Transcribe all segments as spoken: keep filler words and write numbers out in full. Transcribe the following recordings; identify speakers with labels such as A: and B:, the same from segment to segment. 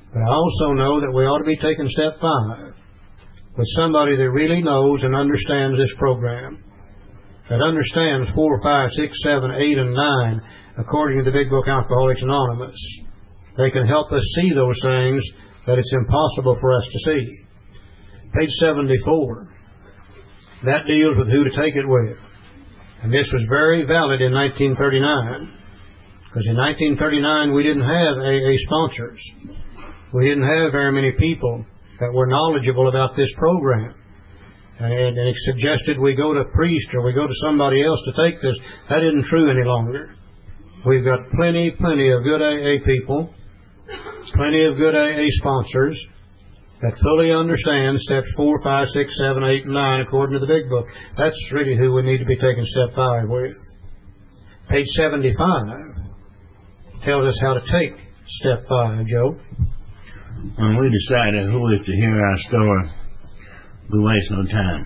A: But I also know that we ought to be taking step five with somebody that really knows and understands this program, that understands four, five, six, seven, eight, and nine, according to the Big Book Alcoholics Anonymous. They can help us see those things that it's impossible for us to see. Page seventy-four. That deals with who to take it with. And this was very valid in nineteen thirty-nine. Because in nineteen thirty-nine we didn't have A A sponsors. We didn't have very many people that were knowledgeable about this program. And, and it suggested we go to a priest or we go to somebody else to take this. That isn't true any longer. We've got plenty, plenty of good A A people, plenty of good A A sponsors that fully understand steps four, five, six, seven, eight, and nine according to the Big Book. That's really who we need to be taking step five with. Page seventy-five tells us how to take step five, Joe.
B: When we decided who is to hear our story, we waste no time.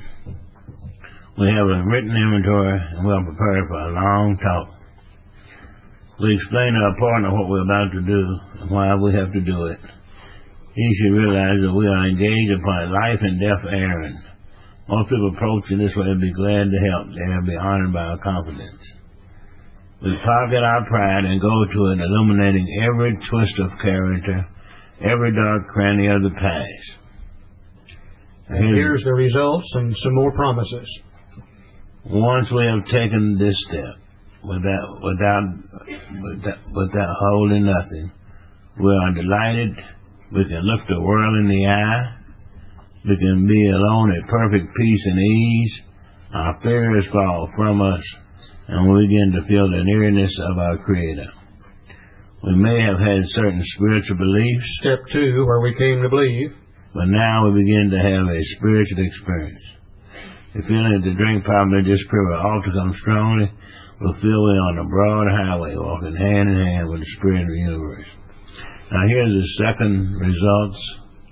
B: We have a written inventory and we are prepared for a long talk. We explain to our partner what we're about to do and why we have to do it. He should realize that we are engaged upon a life and death errand. Most people approach in this way and be glad to help. They will be honored by our confidence. We pocket our pride and go to it, illuminating every twist of character, every dark cranny of the past.
A: And here's, here's the results and some more promises.
B: Once we have taken this step, without without without, without holding nothing, we are delighted. We can look the world in the eye. We can be alone at perfect peace and ease. Our fears fall from us, and we begin to feel the nearness of our Creator. We may have had certain spiritual beliefs.
A: Step two, where we came to believe.
B: But now we begin to have a spiritual experience. The feeling that the drink problem just proved ought to come strongly will feel we on a broad highway walking hand in hand with the Spirit of the universe. Now here's the second results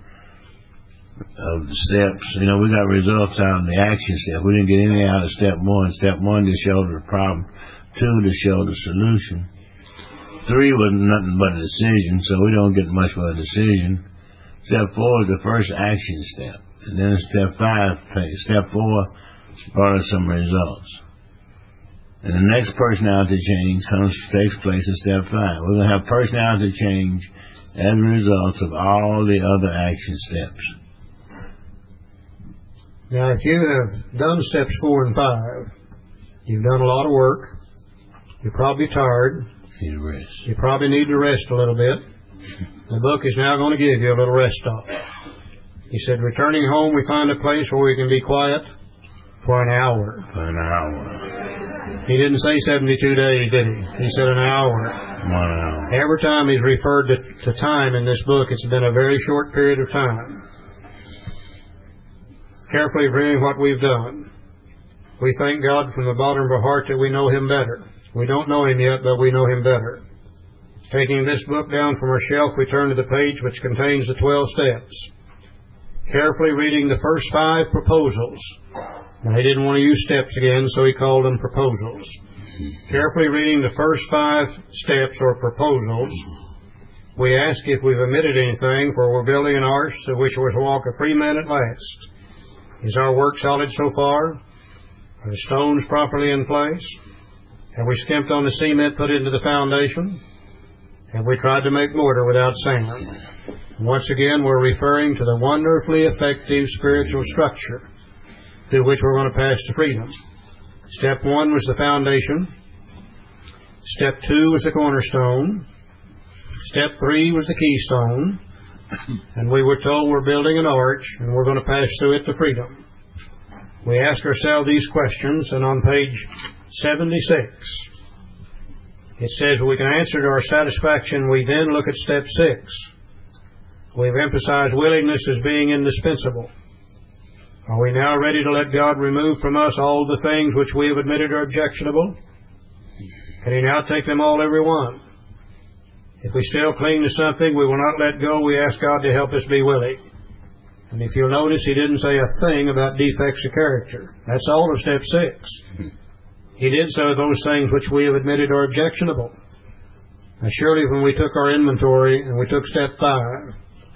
B: of the steps. You know, we got results out of the action step. We didn't get anything out of step one. Step one to show the problem. Two to show the solution. Three was nothing but a decision, so we don't get much of a decision. Step four is the first action step. And then step five, step four brought us some results. And the next personality change comes takes place in step five. We're going to have personality change as a result of all the other action steps.
A: Now, if you have done steps four and five, you've done a lot of work. You're probably tired.
B: Need a rest.
A: You probably need to rest a little bit. The book is now going to give you a little rest stop. He said, returning home, we find a place where we can be quiet for an hour.
B: For an hour.
A: He didn't say seventy-two days, did he? He said an hour.
B: One hour.
A: Every time he's referred to, to time in this book, it's been a very short period of time. Carefully reviewing what we've done. We thank God from the bottom of our heart that we know Him better. We don't know Him yet, but we know Him better. Taking this book down from our shelf, we turn to the page which contains the twelve steps. Carefully reading the first five proposals. And he didn't want to use steps again, so he called them proposals. Carefully reading the first five steps or proposals, we ask if we've omitted anything, for we're building an arch of which we're to walk a free man at last. Is our work solid so far? Are the stones properly in place? Have we skimped on the cement put into the foundation? Have we tried to make mortar without sand? Once again, we're referring to the wonderfully effective spiritual structure through which we're going to pass to freedom. Step one was the foundation. Step two was the cornerstone. Step three was the keystone. And we were told we're building an arch and we're going to pass through it to freedom. We ask ourselves these questions, and on page seventy-six, it says we can answer to our satisfaction. We then look at step six. We've emphasized willingness as being indispensable. Are we now ready to let God remove from us all the things which we have admitted are objectionable? Can He now take them all, every one? If we still cling to something we will not let go, we ask God to help us be willing. And if you'll notice, He didn't say a thing about defects of character. That's all of step six. He did say those things which we have admitted are objectionable. Now surely when we took our inventory and we took step five,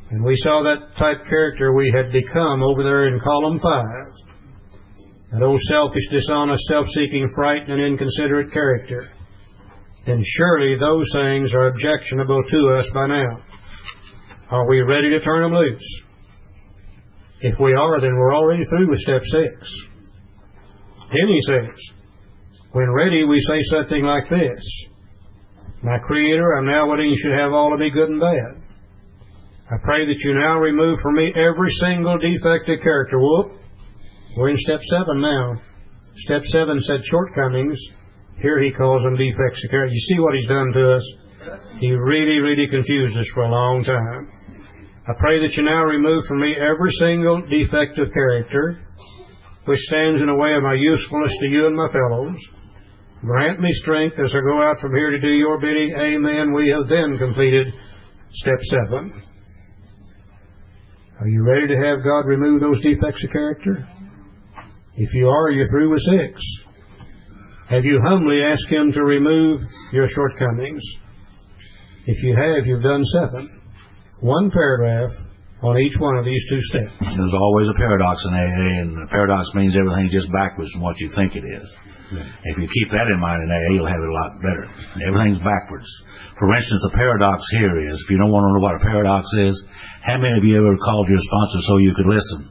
A: And we saw that type character we had become over there in column five. That old selfish, dishonest, self-seeking, frightened, and inconsiderate character. Then surely those things are objectionable to us by now. Are we ready to turn them loose? If we are, then we're already through with step six. Then he says, when ready, we say something like this: My Creator, I'm now letting you should have all of me, good and bad. I pray that you now remove from me every single defective character. Whoop. We're in step seven now. Step seven said shortcomings. Here he calls them defects of character. You see what he's done to us? He really, really confused us for a long time. I pray that you now remove from me every single defective character which stands in the way of my usefulness to you and my fellows. Grant me strength as I go out from here to do your bidding. Amen. We have then completed step seven. Are you ready to have God remove those defects of character? If you are, you're through with six. Have you humbly asked Him to remove your shortcomings? If you have, you've done seven. One paragraph on each one of these two steps.
C: There's always a paradox in A A, and a paradox means everything's just backwards from what you think it is. Yeah. If you keep that in mind in A A, you'll have it a lot better. Everything's backwards. For instance, a paradox here is, if you don't want to know what a paradox is, how many of you ever called your sponsor so you could listen?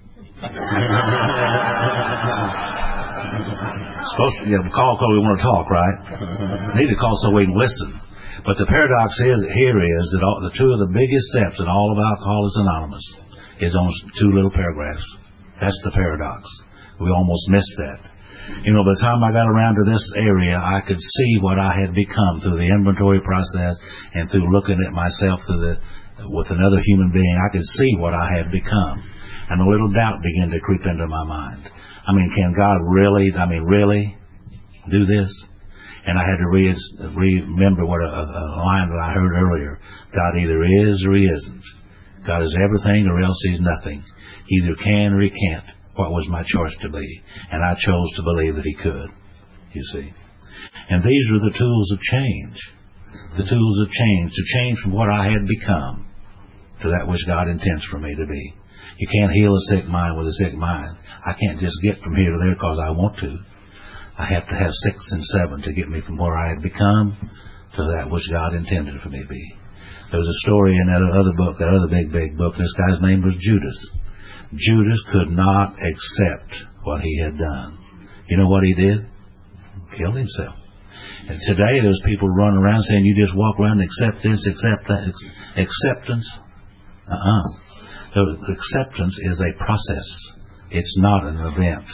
C: Supposed to, yeah, call because we want to talk, right? Need to call so we can listen. But the paradox is here is that all, the two of the biggest steps in all of Alcoholics Anonymous is on two little paragraphs. That's the paradox. We almost missed that. You know, by the time I got around to this area, I could see what I had become through the inventory process and through looking at myself through the with another human being. I could see what I had become, and a little doubt began to creep into my mind. I mean, can God really? I mean, really do this? And I had to re- remember what a, a line that I heard earlier. God either is or He isn't. God is everything or else He's nothing. He either can or He can't. What was my choice to be? And I chose to believe that He could, you see. And these are the tools of change. The tools of change. To change from what I had become to that which God intends for me to be. You can't heal a sick mind with a sick mind. I can't just get from here to there because I want to. I have to have six and seven to get me from where I had become to that which God intended for me to be. There was a story in that other book, that other big, big book. This guy's name was Judas. Judas could not accept what he had done. You know what he did? Killed himself. And today there's people running around saying you just walk around and accept this, accept that. Acceptance? Uh-uh. The acceptance is a process. It's not an event.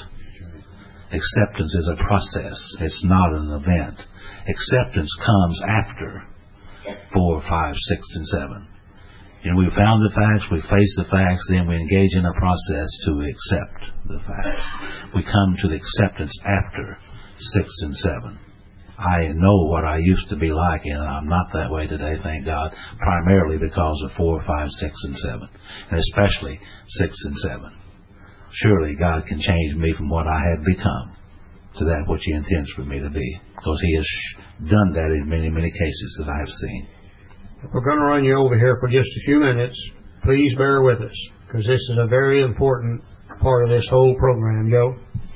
C: Acceptance is a process. It's not an event. Acceptance comes after four, five, six, and seven. And we found the facts, we face the facts, then we engage in a process to accept the facts. We come to the acceptance after six and seven. I know what I used to be like, and I'm not that way today, thank God, primarily because of four, five, six, and seven, and especially six and seven. Surely God can change me from what I had become to that which He intends for me to be, because He has done that in many, many cases that I have seen.
A: We're going to run you over here for just a few minutes. Please bear with us, because this is a very important part of this whole program, Joe.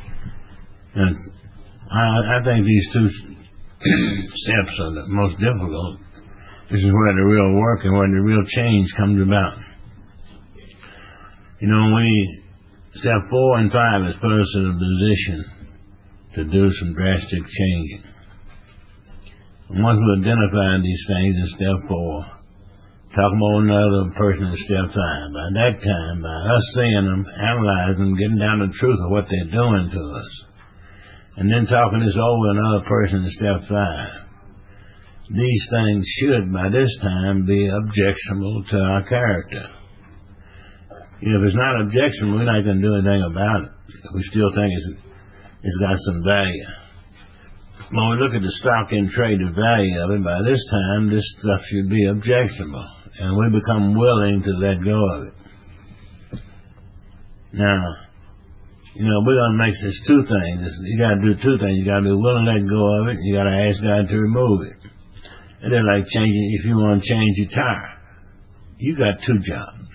B: And I, I think these two steps are the most difficult. This is where the real work and where the real change comes about. You know, we step four and five has put us in a position to do some drastic changing. And once we identify these things in step four, talk about another person in step five. By that time, by us seeing them, analyzing them, getting down to the truth of what they're doing to us, and then talking this over another person in step five, these things should, by this time, be objectionable to our character. You know, if it's not objectionable, we're not going to do anything about it. We still think it's, it's got some value. When we look at the stock in trade, the value of it, by this time, this stuff should be objectionable. And we become willing to let go of it. Now, you know, we're going to make this two things. You got to do two things. You got to be willing to let go of it. You got to ask God to remove it. And then like changing, if you want to change your tire, you got two jobs.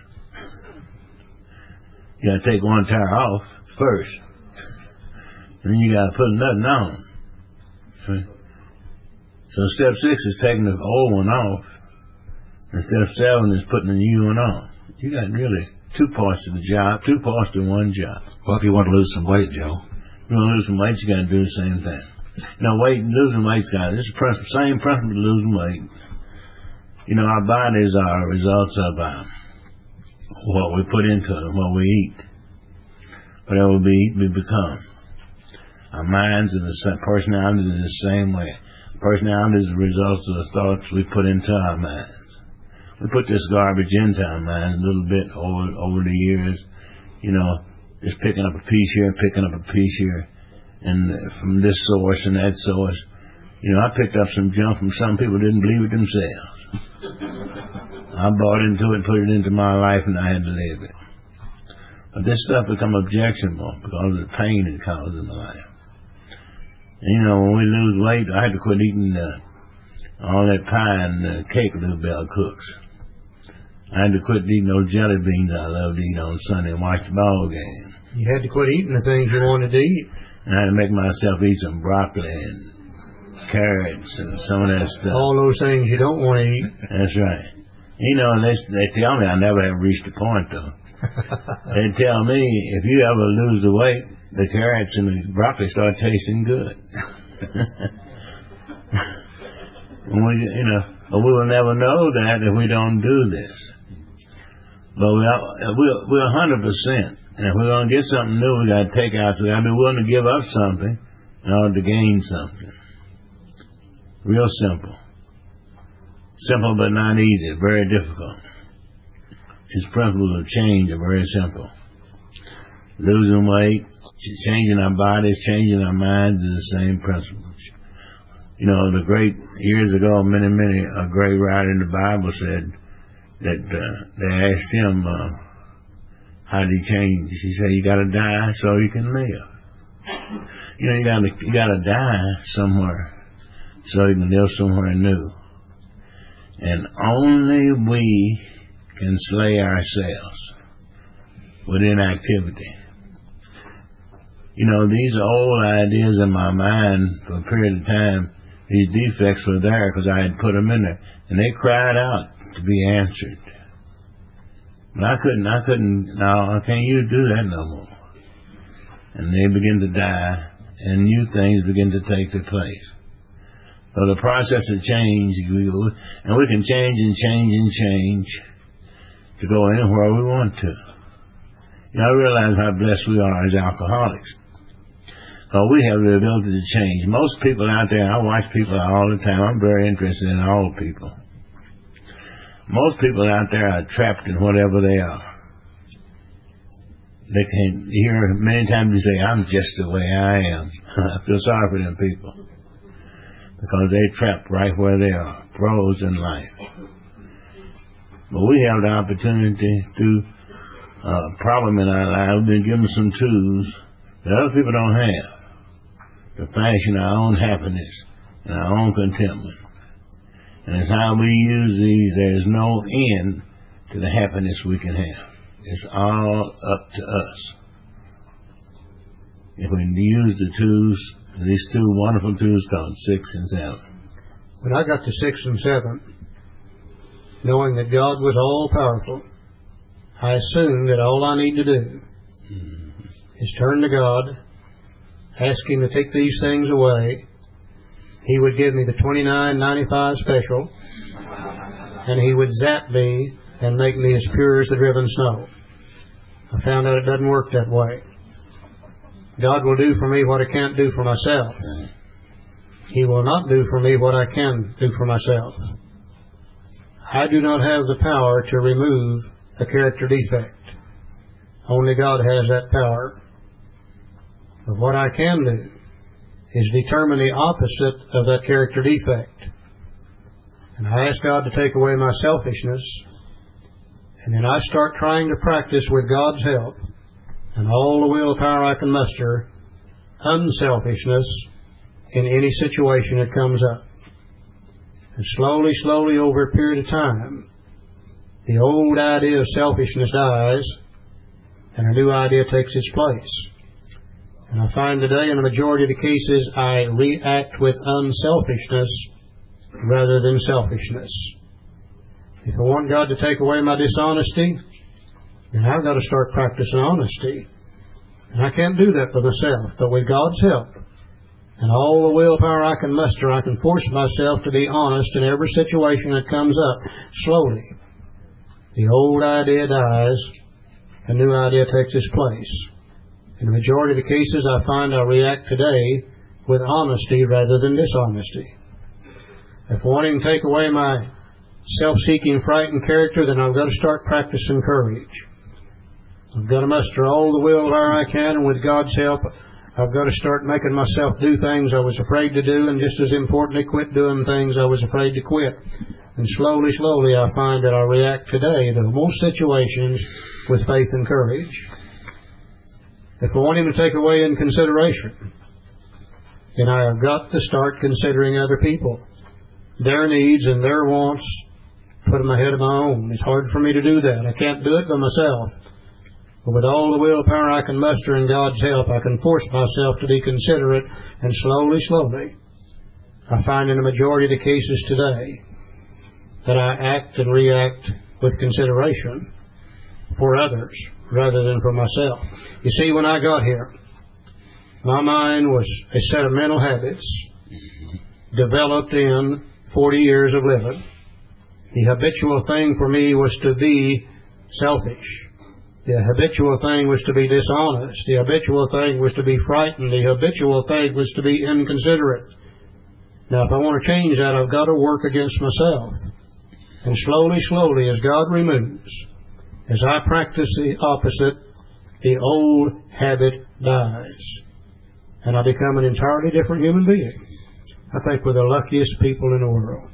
B: You got to take one tire off first, and then you got to put nothing on. See? So step six is taking the old one off, and step seven is putting the new one on. You got really two parts to the job, two parts to one job.
C: Well, if you want to lose some weight, Joe.
B: If you want to lose some weight, you got to do the same thing. You know, weight, losing weight's got this is the same principle to losing weight. You know, our bodies are results of uh, what we put into it, what we eat. Whatever we eat, we become. Our minds and the personality are the same way. Personality is the result of the thoughts we put into our minds. We put this garbage into our minds a little bit over over the years, you know, just picking up a piece here, picking up a piece here, and from this source and that source. You know, I picked up some junk from some people who didn't believe it themselves. I bought into it, put it into my life, and I had to live it. But this stuff become objectionable because of the pain it causes in my life. And, you know, when we lose weight, I had to quit eating uh, all that pie and uh, cake Lou Bell cooks. I had to quit eating those jelly beans I love to eat on Sunday and watch the ball game.
A: You had to quit eating the things you wanted to eat.
B: And I had to make myself eat some broccoli and carrots and some of that stuff.
A: All those things you don't want to eat.
B: That's right. You know, and they, they tell me I never have reached a point, though. They tell me if you ever lose the weight, the carrots and the broccoli start tasting good. When we, you know, but we will never know that if we don't do this. But we're we're we're a hundred percent, and if we're gonna get something new, we gotta take out. So we gotta be willing to give up something in order to gain something. Real simple. Simple but not easy. Very difficult. His principles of change are very simple. Losing weight, changing our bodies, changing our minds is the same principles. You know, the great, years ago, many, many, a great writer in the Bible said that uh, they asked him, uh, how did he change? He said, you gotta die so you can live. You know, you gotta, you gotta die somewhere so you can live somewhere new. And only we can slay ourselves with inactivity. You know, these old ideas in my mind for a period of time, these defects were there because I had put them in there, and they cried out to be answered. But I couldn't, I couldn't, no, can't you do that no more? And they begin to die, and new things begin to take their place. So the process of change, and we can change and change and change to go anywhere we want to. You know, I realize how blessed we are as alcoholics. Because we have the ability to change. Most people out there, I watch people all the time. I'm very interested in all people. Most people out there are trapped in whatever they are. They can hear many times you say, I'm just the way I am. I feel sorry for them people. Because they're trapped right where they are, frozen in life. But we have the opportunity through a problem in our life. We've been given some tools that other people don't have to fashion our own happiness and our own contentment. And it's how we use these, there's no end to the happiness we can have. It's all up to us. If we use the tools, these two wonderful tools called six and seven.
A: When I got to six and seven, knowing that God was all powerful, I assumed that all I need to do mm-hmm. is turn to God, ask Him to take these things away. He would give me the twenty-nine ninety-five special, and He would zap me and make me as pure as the driven snow. I found out it doesn't work that way. God will do for me what I can't do for myself. He will not do for me what I can do for myself. I do not have the power to remove a character defect. Only God has that power. But what I can do is determine the opposite of that character defect. And I ask God to take away my selfishness, and then I start trying to practice with God's help and all the willpower I can muster, unselfishness in any situation that comes up. And slowly, slowly over a period of time, the old idea of selfishness dies, and a new idea takes its place. And I find today in the majority of the cases I react with unselfishness rather than selfishness. If I want God to take away my dishonesty, then I've got to start practicing honesty. And I can't do that for myself, but with God's help and all the willpower I can muster, I can force myself to be honest in every situation that comes up. Slowly, the old idea dies, a new idea takes its place. In the majority of the cases, I find I react today with honesty rather than dishonesty. If wanting to take away my self-seeking, frightened character, then I've got to start practicing courage. I've got to muster all the willpower I can, and with God's help, I've got to start making myself do things I was afraid to do, and just as importantly, quit doing things I was afraid to quit. And slowly, slowly, I find that I react today to most situations with faith and courage. If I want Him to take away inconsideration, then I have got to start considering other people, their needs and their wants, put them ahead of my own. It's hard for me to do that. I can't do it by myself. But with all the willpower I can muster in God's help, I can force myself to be considerate, and slowly, slowly, I find in the majority of the cases today that I act and react with consideration for others rather than for myself. You see, when I got here, my mind was a set of mental habits developed in forty years of living. The habitual thing for me was to be selfish. The habitual thing was to be dishonest. The habitual thing was to be frightened. The habitual thing was to be inconsiderate. Now, if I want to change that, I've got to work against myself. And slowly, slowly, as God removes, as I practice the opposite, the old habit dies. And I become an entirely different human being. I think we're the luckiest people in the world.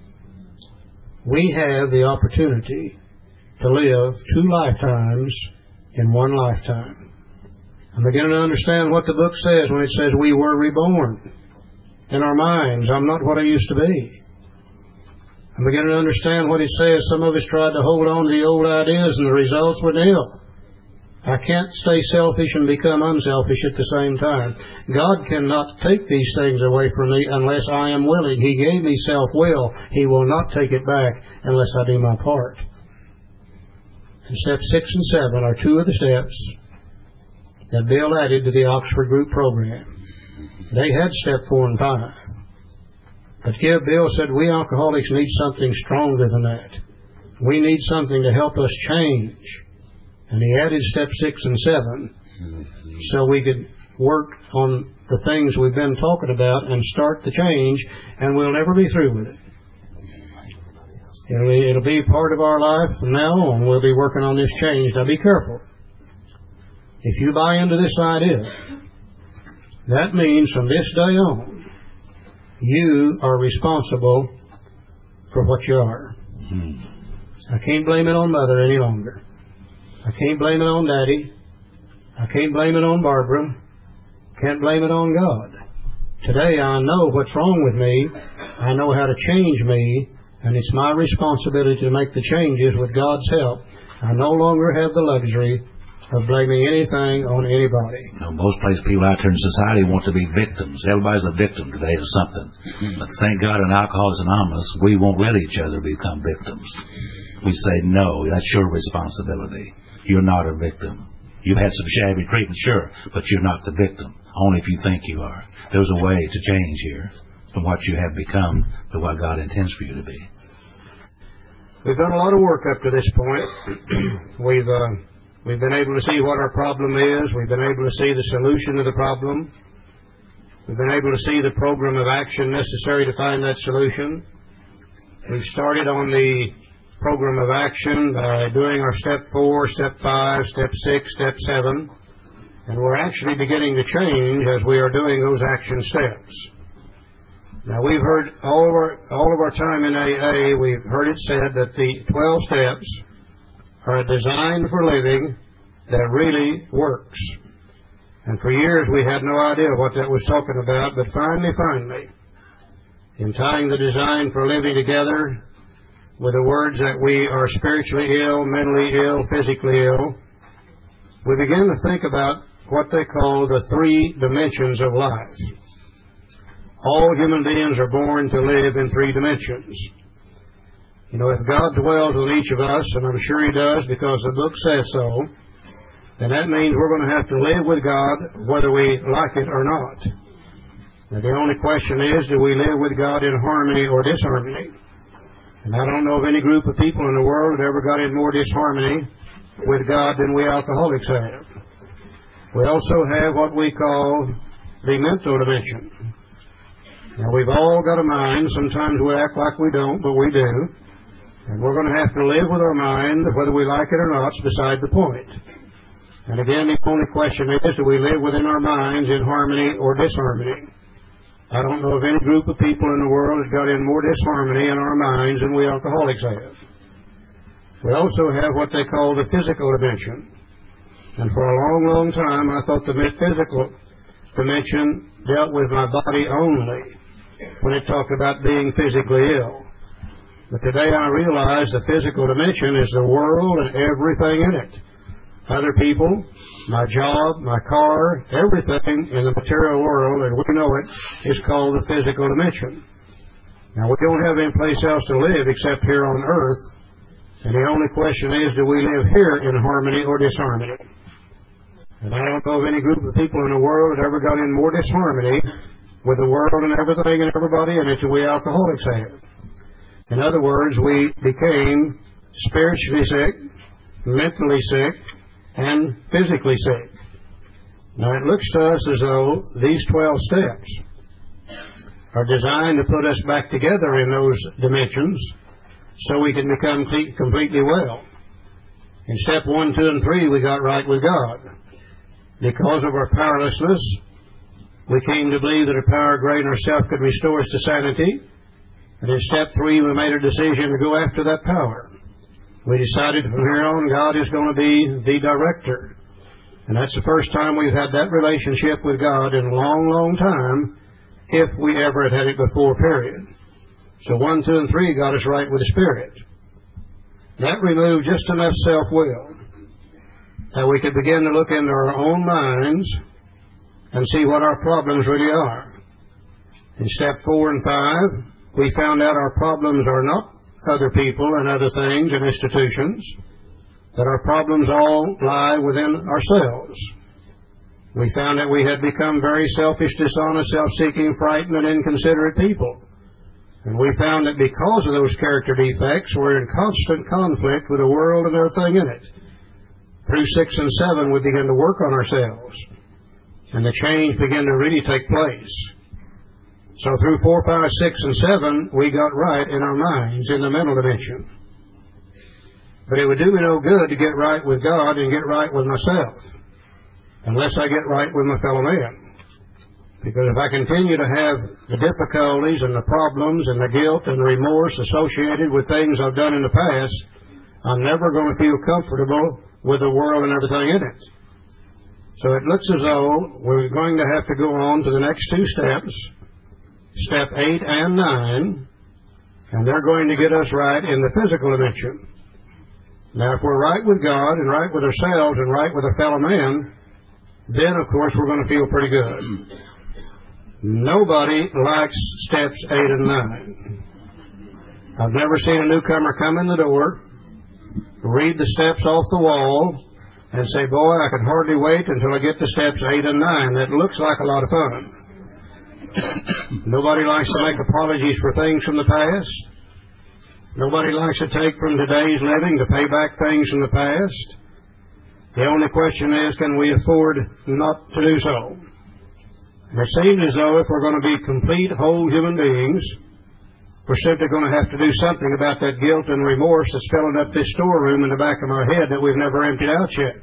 A: We have the opportunity to live two lifetimes in one lifetime. I'm beginning to understand what the book says when it says we were reborn. In our minds, I'm not what I used to be. I'm beginning to understand what it says. Some of us tried to hold on to the old ideas and the results were nil. I can't stay selfish and become unselfish at the same time. God cannot take these things away from me unless I am willing. He gave me self-will. He will not take it back unless I do my part. And steps six and seven are two of the steps that Bill added to the Oxford Group program. They had step four and five. But here Bill said, we alcoholics need something stronger than that. We need something to help us change. And he added step six and seven so we could work on the things we've been talking about and start the change, and we'll never be through with it. It'll be, it'll be part of our life from now on. We'll be working on this change. Now be careful. If you buy into this idea, that means from this day on, you are responsible for what you are. I can't blame it on Mother any longer. I can't blame it on Daddy. I can't blame it on Barbara. Can't blame it on God. Today I know what's wrong with me. I know how to change me, and it's my responsibility to make the changes with God's help. I no longer have the luxury of blaming anything on anybody.
C: You know, most places, people out there in society want to be victims. Everybody's a victim today of something. Mm-hmm. But thank God in Alcoholics Anonymous, we won't let each other become victims. We say, no, that's your responsibility. You're not a victim. You've had some shabby treatment, sure, but you're not the victim, only if you think you are. There's a way to change here from what you have become to what God intends for you to be.
A: We've done a lot of work up to this point. we've uh, we've been able to see what our problem is. We've been able to see the solution to the problem. We've been able to see the program of action necessary to find that solution. We've started on the program of action by doing our step four, step five, step six, step seven, and we're actually beginning to change as we are doing those action steps. Now, we've heard all of our all of our time in A A, we've heard it said that the twelve steps are designed for living that really works. And for years we had no idea what that was talking about, but finally, finally, in tying the design for living together with the words that we are spiritually ill, mentally ill, physically ill, we begin to think about what they call the three dimensions of life. All human beings are born to live in three dimensions. You know, if God dwells in each of us, and I'm sure He does because the book says so, then that means we're going to have to live with God whether we like it or not. Now, the only question is, do we live with God in harmony or disharmony? And I don't know of any group of people in the world that ever got in more disharmony with God than we alcoholics have. We also have what we call the mental dimension. Now, we've all got a mind. Sometimes we act like we don't, but we do. And we're going to have to live with our mind, whether we like it or not, is beside the point. And again, the only question is, do we live within our minds in harmony or disharmony? I don't know of any group of people in the world that got in more disharmony in our minds than we alcoholics have. We also have what they call the physical dimension. And for a long, long time, I thought the physical dimension dealt with my body only when it talked about being physically ill. But today I realize the physical dimension is the world and everything in it. Other people, my job, my car, everything in the material world, and we know it, is called the physical dimension. Now, we don't have any place else to live except here on earth, and the only question is, do we live here in harmony or disharmony? And I don't know of any group of people in the world that ever got in more disharmony with the world and everything and everybody in it than we alcoholics have. In other words, we became spiritually sick, mentally sick, and physically sick. Now, it looks to us as though these twelve steps are designed to put us back together in those dimensions so we can become completely well. In step one, two, and three, we got right with God. Because of our powerlessness, we came to believe that a power greater than ourselves could restore us to sanity. And in step three, we made a decision to go after that power. We decided from here on God is going to be the director. And that's the first time we've had that relationship with God in a long, long time, if we ever had had it before, period. So one, two, and three got us right with the Spirit. That removed just enough self-will that we could begin to look into our own minds and see what our problems really are. In step four and five, we found out our problems are not other people and other things and institutions, that our problems all lie within ourselves. We found that we had become very selfish, dishonest, self-seeking, frightened, and inconsiderate people. And we found that because of those character defects, we're in constant conflict with the world and everything in it. Through six and seven, we began to work on ourselves, and the change began to really take place. So through four, five, six, and seven, we got right in our minds, in the mental dimension. But it would do me no good to get right with God and get right with myself unless I get right with my fellow man. Because if I continue to have the difficulties and the problems and the guilt and the remorse associated with things I've done in the past, I'm never going to feel comfortable with the world and everything in it. So it looks as though we're going to have to go on to the next two steps, step eight and nine, and they're going to get us right in the physical dimension. Now, if we're right with God and right with ourselves and right with a fellow man, then, of course, we're going to feel pretty good. Nobody likes steps eight and nine. I've never seen a newcomer come in the door, read the steps off the wall, and say, boy, I can hardly wait until I get to steps eight and nine. That looks like a lot of fun. Nobody likes to make apologies for things from the past. Nobody likes to take from today's living to pay back things from the past. The only question is, can we afford not to do so? And it seems as though if we're going to be complete, whole human beings, we're simply going to have to do something about that guilt and remorse that's filling up this storeroom in the back of our head that we've never emptied out yet.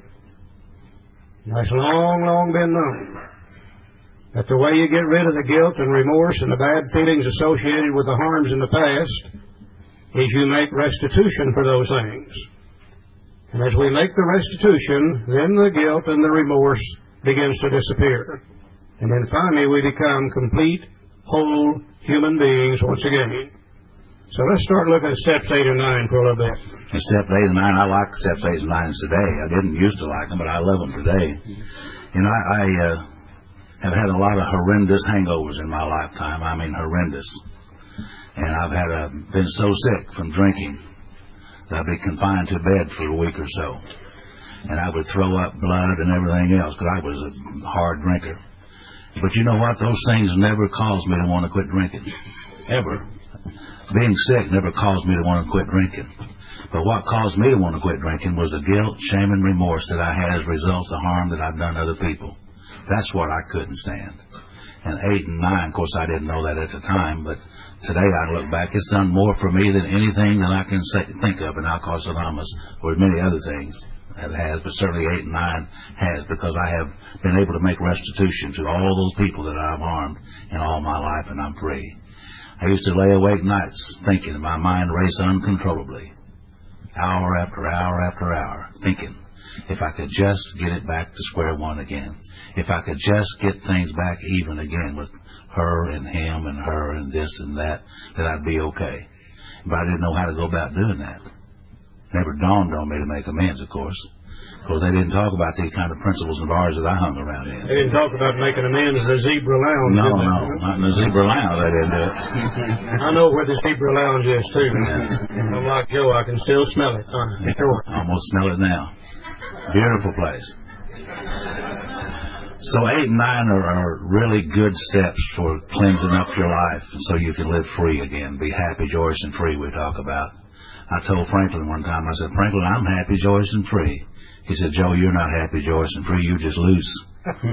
A: Now, it's long, long been known that the way you get rid of the guilt and remorse and the bad feelings associated with the harms in the past is you make restitution for those things. And as we make the restitution, then the guilt and the remorse begins to disappear. And then finally we become complete, whole human beings once again. So let's start looking at steps eight and nine for a little bit.
C: And step eight and nine, I like steps eight and nine today. I didn't used to like them, but I love them today. You know, I, I uh, have had a lot of horrendous hangovers in my lifetime. I mean, horrendous. And I've had a, been so sick from drinking that I'd be confined to bed for a week or so. And I would throw up blood and everything else because I was a hard drinker. But you know what? Those things never caused me to want to quit drinking. Ever. Being sick never caused me to want to quit drinking. But what caused me to want to quit drinking was the guilt, shame, and remorse that I had as a result of harm that I've done to other people. That's what I couldn't stand. And eight and nine, of course, I didn't know that at the time, but today I look back, it's done more for me than anything that I can say, think of in Alcoholics Anonymous, or many other things it has, but certainly eight and nine has, because I have been able to make restitution to all those people that I've harmed in all my life, and I'm free. I used to lay awake nights thinking, my mind raced uncontrollably, hour after hour after hour, thinking, if I could just get it back to square one again. If I could just get things back even again with her and him and her and this and that, that I'd be okay. But I didn't know how to go about doing that. Never dawned on me to make amends, of course, because they didn't talk about these kind of principles in bars that I hung around in.
A: They didn't talk about making amends in the Zebra Lounge,
C: No,
A: did they?
C: no, not in the Zebra Lounge, they didn't do it.
A: I know where the Zebra Lounge is, too. Yeah. I'm like Joe, I can still smell it. Uh, sure.
C: Almost smell it now. Beautiful place. So eight and nine are, are really good steps for cleansing up your life so you can live free again. Be happy, joyous, and free, we talk about. I told Franklin one time, I said, Franklin, I'm happy, joyous, and free. He said, Joe, you're not happy, joyous, and free. You're just loose.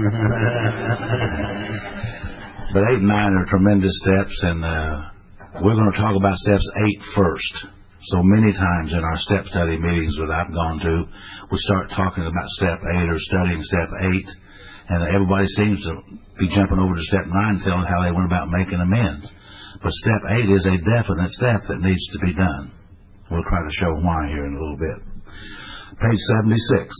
C: But eight and nine are tremendous steps, and uh, we're going to talk about steps eight first. So many times in our step study meetings that I've gone to, we start talking about step eight or studying step eight, and everybody seems to be jumping over to step nine, telling how they went about making amends. But step eight is a definite step that needs to be done. We'll try to show why here in a little bit. Page seventy-six.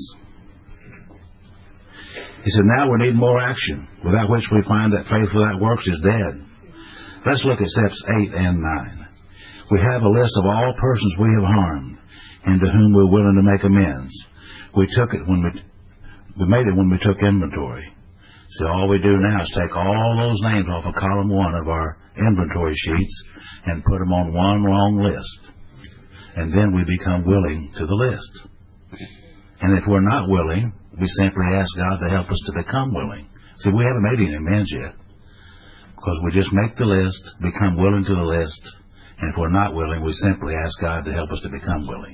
C: He said, now we need more action, without which we find that faith without works is dead. Let's look at steps eight and nine. We have a list of all persons we have harmed and to whom we're willing to make amends. We took it when we, we made it when we took inventory. So all we do now is take all those names off of column one of our inventory sheets and put them on one long list. And then we become willing to the list. And if we're not willing, we simply ask God to help us to become willing. See, we haven't made any amends yet, because we just make the list, become willing to the list, and if we're not willing, we simply ask God to help us to become willing.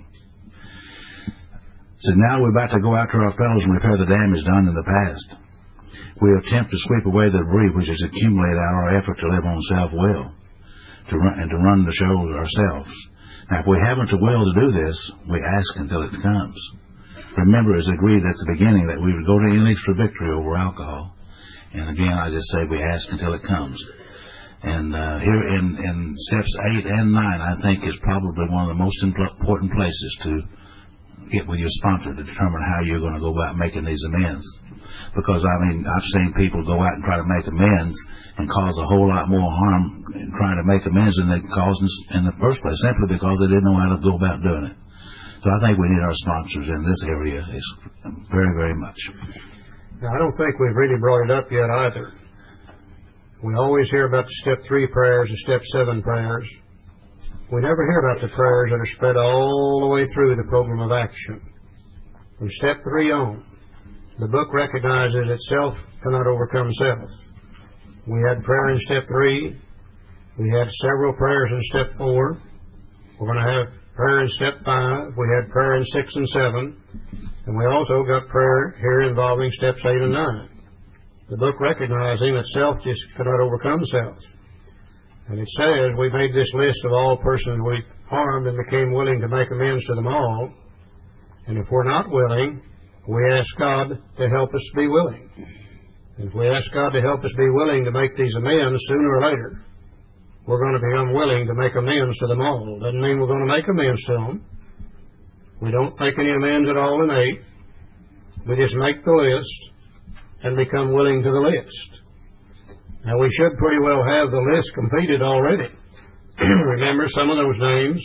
C: So now we're about to go after our fellows and repair the damage done in the past. We attempt to sweep away the debris which has accumulated out of our effort to live on self-will to run, and to run the show ourselves. Now, if we haven't the will to do this, we ask until it comes. Remember, it's agreed at the beginning that we would go to any for victory over alcohol. And again, I just say we ask until it comes. And uh, here in, in steps eight and nine, I think is probably one of the most important places to get with your sponsor to determine how you're going to go about making these amends. Because, I mean, I've seen people go out and try to make amends and cause a whole lot more harm in trying to make amends than they caused in the first place, simply because they didn't know how to go about doing it. So I think we need our sponsors in this area very, very much.
A: Now, I don't think we've really brought it up yet either. We always hear about the step three prayers and step seven prayers. We never hear about the prayers that are spread all the way through the program of action. From step three on, the book recognizes that self cannot overcome self. We had prayer in step three. We had several prayers in step four. We're going to have prayer in step five. We had prayer in six and seven. And we also got prayer here involving steps eight and nine. The book recognizing that self just cannot overcome self. And it says we made this list of all persons we've harmed and became willing to make amends to them all. And if we're not willing, we ask God to help us be willing. And if we ask God to help us be willing to make these amends sooner or later, we're going to become willing to make amends to them all. Doesn't mean we're going to make amends to them. We don't make any amends at all in eight. We just make the list and become willing to the list. Now, we should pretty well have the list completed already. Remember, some of those names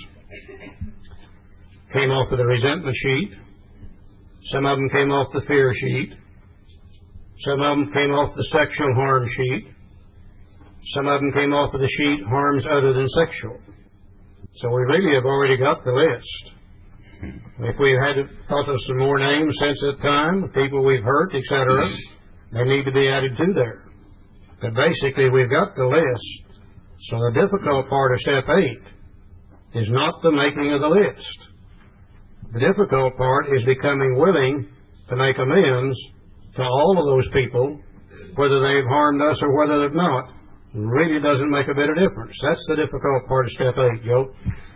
A: came off of the resentment sheet. Some of them came off the fear sheet. Some of them came off the sexual harm sheet. Some of them came off of the sheet harms other than sexual. So we really have already got the list. If we had thought of some more names since that time, people we've hurt, et cetera, they need to be added to there. But basically, we've got the list. So the difficult part of step eight is not the making of the list. The difficult part is becoming willing to make amends to all of those people, whether they've harmed us or whether they've not. It really doesn't make a bit of difference. That's the difficult part of step eight, Joe.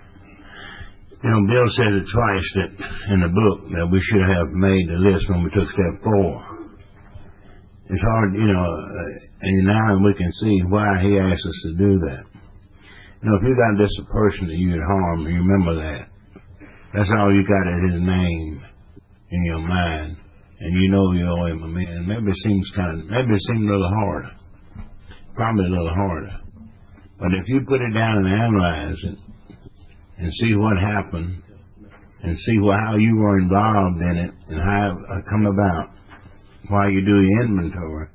B: You know, Bill said it twice that in the book that we should have made the list when we took step four. It's hard, you know, uh, and now we can see why he asked us to do that. You know, if you got just a person that you had harmed, you remember that. That's all you got is his name in your mind, and you know you owe him a man. Maybe it seems kind of, maybe it seems a little harder, probably a little harder. But if you put it down and analyze it, and see what happened, and see what, how you were involved in it, and how it come about while you do your inventory,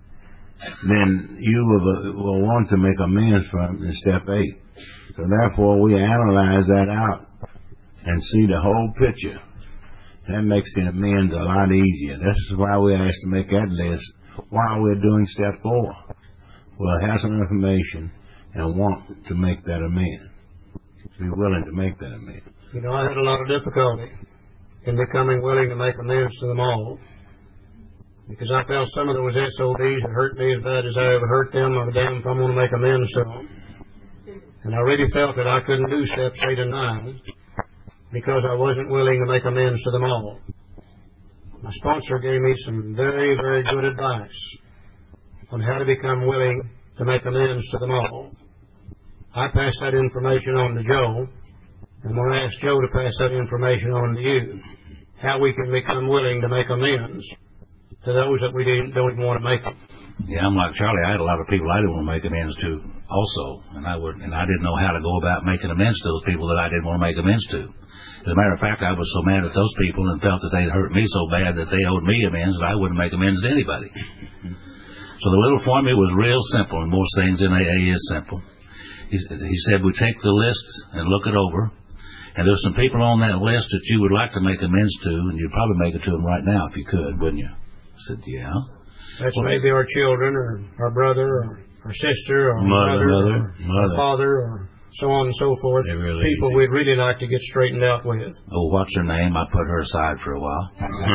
B: then you will, will want to make amends for it in step eight. So therefore, we analyze that out and see the whole picture. That makes the amends a lot easier. This is why we asked to make that list while we're doing step four. We'll have some information and want to make that amend. Be willing to make that amend.
A: You know, I had a lot of difficulty in becoming willing to make amends to them all, because I felt some of those S O Bs that hurt me as bad as I ever hurt them. I'm damned if I'm going to make amends to them. And I really felt that I couldn't do steps eight and nine because I wasn't willing to make amends to them all. My sponsor gave me some very, very good advice on how to become willing to make amends to them all. I passed that information on to Joe, and when I asked Joe to pass that information on to you, how we can become willing to make amends to those that we didn't, don't even want to make them.
C: Yeah, I'm like Charlie. I had a lot of people I didn't want to make amends to also, and I would, and I didn't know how to go about making amends to those people that I didn't want to make amends to. As a matter of fact, I was so mad at those people and felt that they'd hurt me so bad that they owed me amends that I wouldn't make amends to anybody. So the little formula was real simple, and most things in A A is simple. He, he said we take the list and look it over, and there's some people on that list that you would like to make amends to, and you'd probably make it to them right now if you could, wouldn't you? I said, yeah.
A: That's well, maybe our children, or our brother, or our sister, or
B: mother,
A: mother,
B: mother,
A: or
B: mother.
A: our father, or so on and so forth.
B: Really
A: people
B: easy.
A: we'd really like to get straightened out with.
C: Oh, what's her name? I put her aside for a while.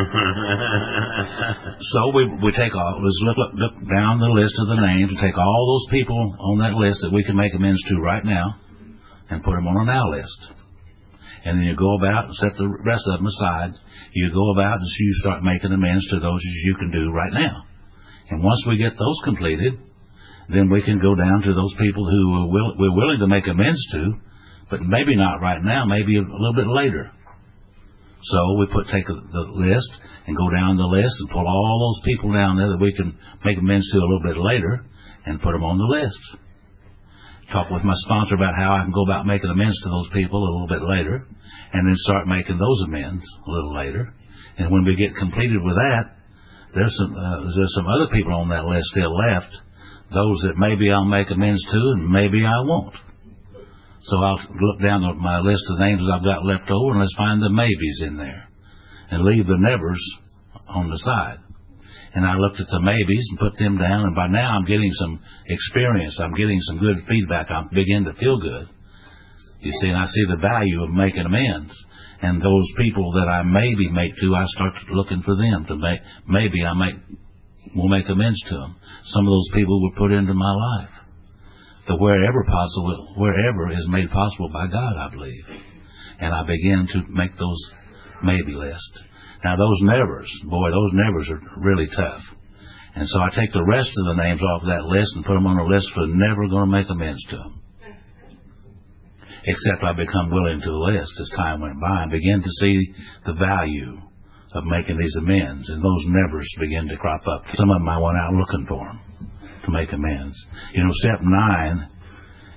C: So we we take all, let's look, look, look down the list of the names and take all those people on that list that we can make amends to right now and put them on a now list. And then you go about and set the rest of them aside. You go about and so you start making amends to those as you can do right now. And once we get those completed, then we can go down to those people who we're, will, we're willing to make amends to, but maybe not right now, maybe a little bit later. So we put take a, the list and go down the list and pull all those people down there that we can make amends to a little bit later and put them on the list. Talk with my sponsor about how I can go about making amends to those people a little bit later, and then start making those amends a little later. And when we get completed with that, there's some uh, there's some other people on that list still left, those that maybe I'll make amends to and maybe I won't. So I'll look down at my list of names I've got left over, and let's find the maybes in there and leave the nevers on the side. And I looked at the maybes and put them down, and by now I'm getting some experience. I'm getting some good feedback. I'm beginning to feel good. You see, and I see the value of making amends. And those people that I maybe make to, I start looking for them to make, maybe I make, will make amends to them. Some of those people were put into my life. The wherever possible, wherever is made possible by God, I believe. And I begin to make those maybe lists. Now those nevers, boy, those nevers are really tough. And so I take the rest of the names off that list and put them on a list for never going to make amends to them. Except I become willing to the list as time went by and begin to see the value of making these amends. And those nevers begin to crop up. Some of them I went out looking for them to make amends. You know, step nine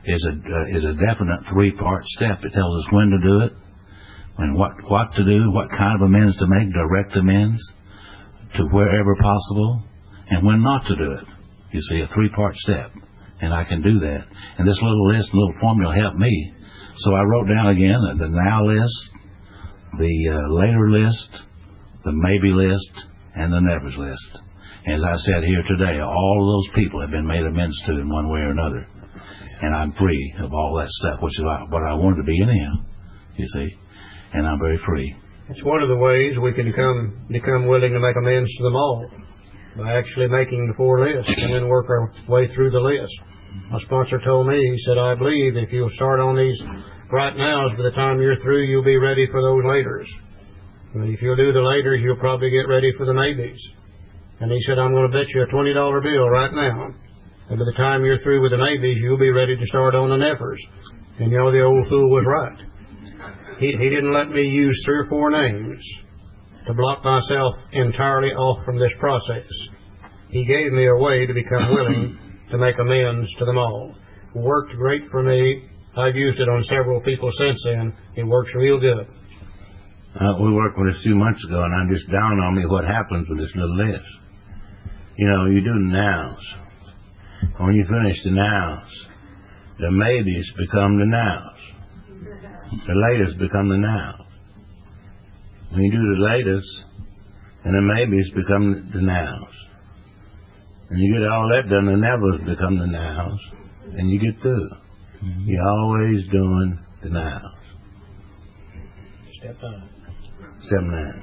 C: is a uh, is a definite three-part step. It tells us when to do it, and what what to do, what kind of amends to make, direct amends to wherever possible, and when not to do it. You see, a three-part step, and I can do that. And this little list, little formula helped me. So I wrote down again the now list, the uh, later list, the maybe list, and the nevers list. As I said here today, all of those people have been made amends to in one way or another. And I'm free of all that stuff, which is what I wanted to be anyhow, you see. And I'm very free.
A: It's one of the ways we can become, become willing to make amends to them all, by actually making the four lists and then work our way through the list. My sponsor told me, he said, I believe if you'll start on these right nows, by the time you're through, you'll be ready for those laters. And if you'll do the laters, you'll probably get ready for the maybes. And he said, I'm going to bet you a twenty dollar bill right now. And by the time you're through with the maybes, you'll be ready to start on the nevers. And you know, the old fool was right. He, he didn't let me use three or four names to block myself entirely off from this process. He gave me a way to become willing to make amends to them all. It worked great for me. I've used it on several people since then. It works real good.
B: Uh, we worked with this a few months ago, and it just dawned on me what happens with this little list. You know, you do the nows. When you finish the nows, the maybes become the nows. The latest become the nows. When you do the latest, and the maybes become the nows. And you get all that done, the nevers become the nows, and you get through. Mm-hmm. You're always doing the nows.
A: Step nine.
B: Step nine.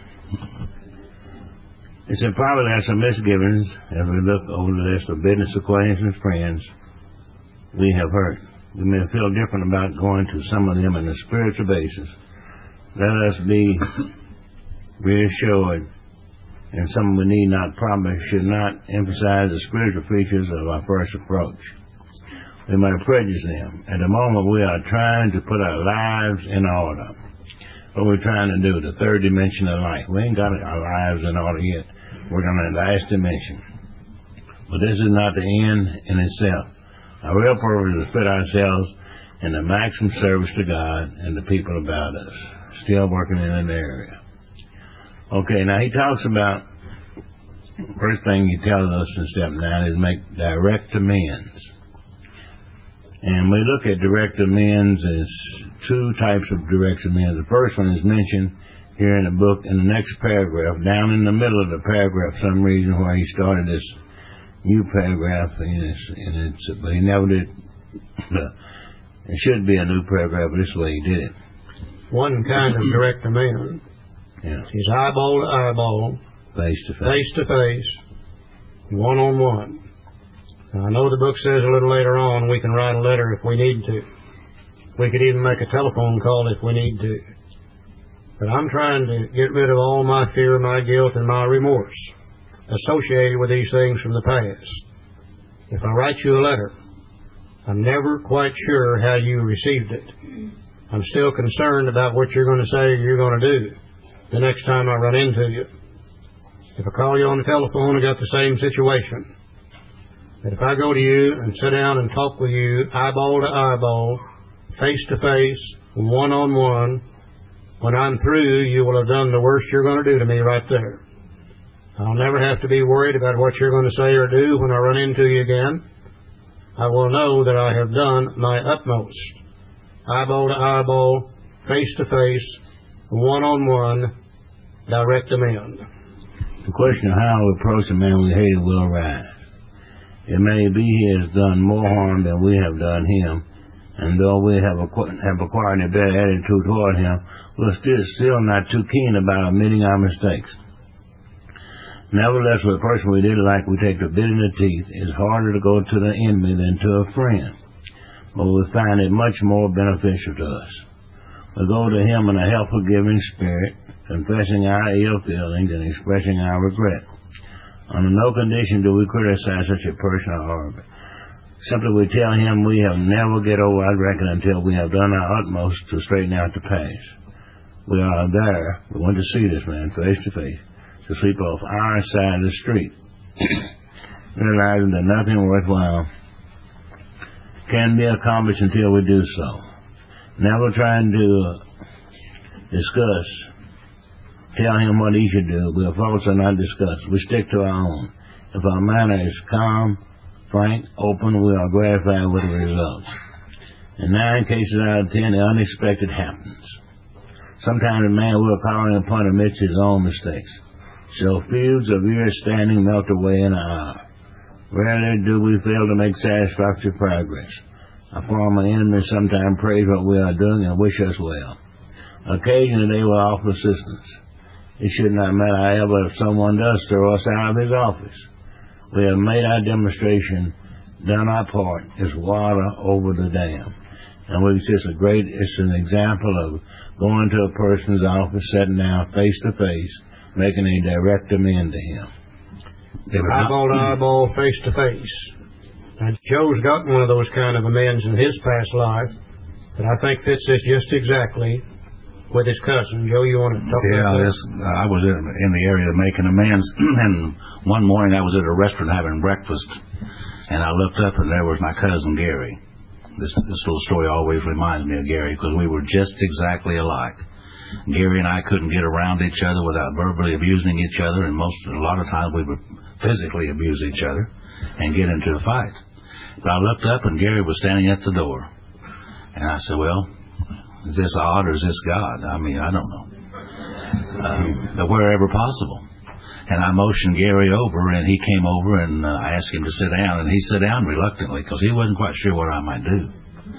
B: It's a probably there are some misgivings as we look over the list of business acquaintances and friends we have hurt. We may feel different about going to some of them on a spiritual basis. Let us be reassured, and some we need not, probably should not emphasize the spiritual features of our first approach. We might prejudice them. At the moment, we are trying to put our lives in order. What we're trying to do, the third dimension of life. We ain't got our lives in order yet. We're on the last dimension. But this is not the end in itself. Our real purpose is to fit ourselves in the maximum service to God and the people about us. Still working in an area. Okay, now he talks about, first thing he tells us in step nine is make direct amends. And we look at direct amends as two types of direct amends. The first one is mentioned here in the book in the next paragraph, down in the middle of the paragraph, for some reason where he started this new paragraph, and it's, and it's but he never did. It should be a new paragraph, but this way he did it.
A: One kind of direct amend.
B: Yeah.
A: He's eyeball to eyeball,
B: Face to face.
A: face to face, one on one. Now, I know the book says a little later on we can write a letter if we need to. We could even make a telephone call if we need to. But I'm trying to get rid of all my fear, my guilt, and my remorse associated with these things from the past. If I write you a letter, I'm never quite sure how you received it. I'm still concerned about what you're going to say or you're going to do the next time I run into you. If I call you on the telephone, I got the same situation. But if I go to you and sit down and talk with you eyeball to eyeball, face to face, one on one, when I'm through, you will have done the worst you're going to do to me right there. I'll never have to be worried about what you're going to say or do when I run into you again. I will know that I have done my utmost. Eyeball to eyeball, face to face, one on one, direct amend.
B: The question of how we approach a man we hated will arise. It may be he has done more harm than we have done him, and though we have, acqu- have acquired a better attitude toward him, we're still, still not too keen about admitting our mistakes. Nevertheless, with a person we didn't like, we take the bit in the teeth. It's harder to go to the enemy than to a friend, but we find it much more beneficial to us. We go to him in a help-forgiving spirit, confessing our ill feelings and expressing our regret. Under no condition do we criticize such a person or harbor. Simply we tell him we have never get over our record until we have done our utmost to straighten out the past. We are there. We want to see this man face to face, to sleep off our side of the street, realizing that nothing worthwhile can be accomplished until we do so. Never trying to uh, discuss, tell him what he should do. We're faults are not discussed. We stick to our own. If our manner is calm, frank, open, we are gratified with the results. In nine cases out of ten, the unexpected happens. Sometimes a man we're calling upon admits his own mistakes. So fields of years standing melt away in an hour. Rarely do we fail to make satisfactory progress. Our former enemies sometimes praise what we are doing and wish us well. Occasionally they will offer assistance. It should not matter, however, if someone does throw us out of his office. We have made our demonstration, done our part, is water over the dam. And we just a great, it's an example of going to a person's office, sitting down face to face, making a direct amend to him.
A: Eyeball to eyeball, face to face. Now, Joe's got one of those kind of amends in his past life that I think fits this just exactly with his cousin. Joe, you want to talk
C: yeah,
A: about that?
C: This, uh, I was in, in the area making amends, and one morning I was at a restaurant having breakfast, and I looked up and there was my cousin Gary. This, this little story always reminds me of Gary because we were just exactly alike. Gary and I couldn't get around each other without verbally abusing each other, and most a lot of times we would physically abuse each other and get into a fight. But I looked up and Gary was standing at the door, and I said, well, is this odd or is this God? I mean, I don't know. Um, but wherever possible. And I motioned Gary over, and he came over, and uh, I asked him to sit down, and he sat down reluctantly because he wasn't quite sure what I might do.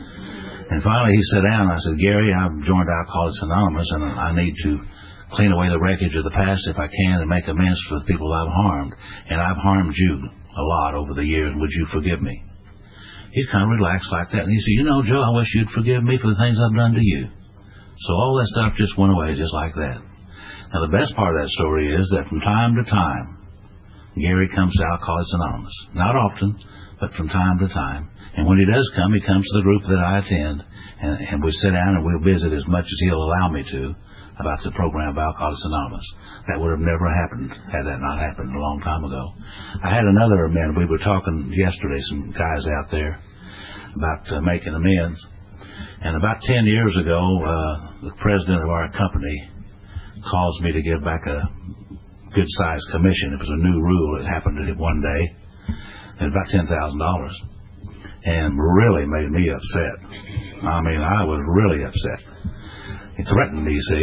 C: And finally he sat down, and I said, Gary, I've joined Alcoholics Anonymous, and I need to clean away the wreckage of the past if I can and make amends for the people I've harmed. And I've harmed you a lot over the years. Would you forgive me? He's kind of relaxed like that, and he said, you know, Joe, I wish you'd forgive me for the things I've done to you. So all that stuff just went away just like that. Now, the best part of that story is that from time to time, Gary comes to Alcoholics Anonymous. Not often, but from time to time. And when he does come, he comes to the group that I attend, and, and we sit down and we'll visit as much as he'll allow me to about the program of Alcoholics Anonymous. That would have never happened had that not happened a long time ago. I had another amend. We were talking yesterday, some guys out there, about uh, making amends. And about ten years ago, uh, the president of our company caused me to give back a good-sized commission. It was a new rule. It happened one day. It was about ten thousand dollars. And really made me upset. I mean, I was really upset. He threatened me, you see.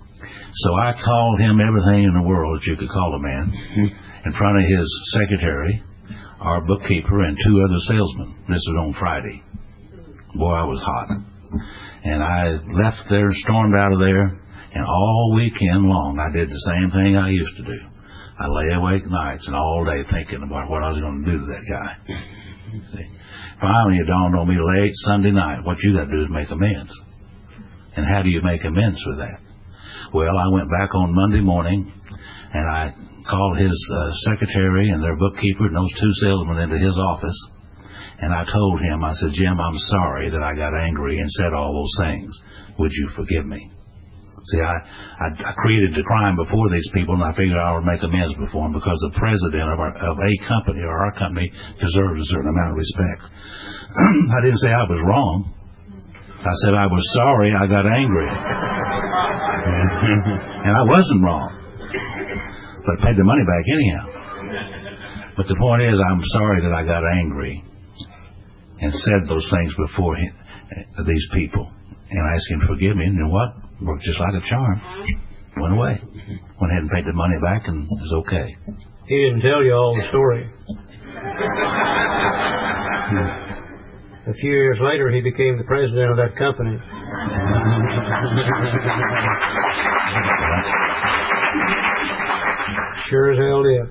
C: So I called him everything in the world that you could call a man in front of his secretary, our bookkeeper, and two other salesmen. This was on Friday. Boy, I was hot. And I left there, stormed out of there, and all weekend long I did the same thing I used to do. I lay awake nights and all day thinking about what I was going to do to that guy. See? Finally, it dawned on me late Sunday night, what you got to do is make amends. And how do you make amends for that? Well, I went back on Monday morning, and I called his uh, secretary and their bookkeeper and those two salesmen into his office, and I told him, I said, Jim, I'm sorry that I got angry and said all those things. Would you forgive me? See, I, I, I created the crime before these people, and I figured I would make amends before them because the president of, our, of a company, or our company, deserves a certain amount of respect. I didn't say I was wrong. I said I was sorry I got angry. And I wasn't wrong. But I paid the money back anyhow. But the point is, I'm sorry that I got angry and said those things before him, uh, these people. And I asked him to forgive me, and you know what? Worked just like a charm. Went away. Went ahead and paid the money back, and it was okay.
A: He didn't tell you all the story. A few years later, he became the president of that company. Sure as hell did.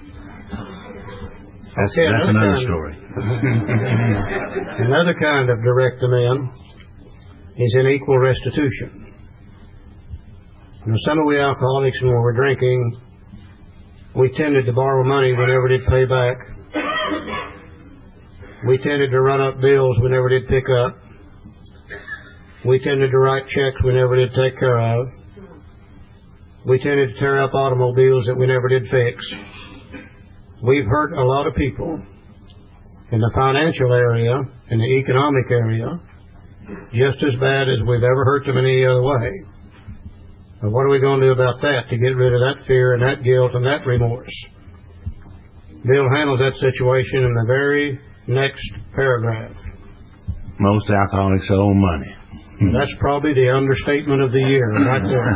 C: That's,
A: Okay,
C: that's
A: another
C: another
A: kind-
C: story.
A: Another kind of direct amend is in equal restitution. Now, some of we alcoholics, when we're drinking, we tended to borrow money we never did pay back. We tended to run up bills we never did pick up. We tended to write checks we never did take care of. We tended to tear up automobiles that we never did fix. We've hurt a lot of people, in the financial area, in the economic area, just as bad as we've ever hurt them in any other way. But what are we going to do about that to get rid of that fear and that guilt and that remorse? Bill handles that situation in the very next paragraph.
B: Most alcoholics owe money.
A: That's probably the understatement of the year, right there.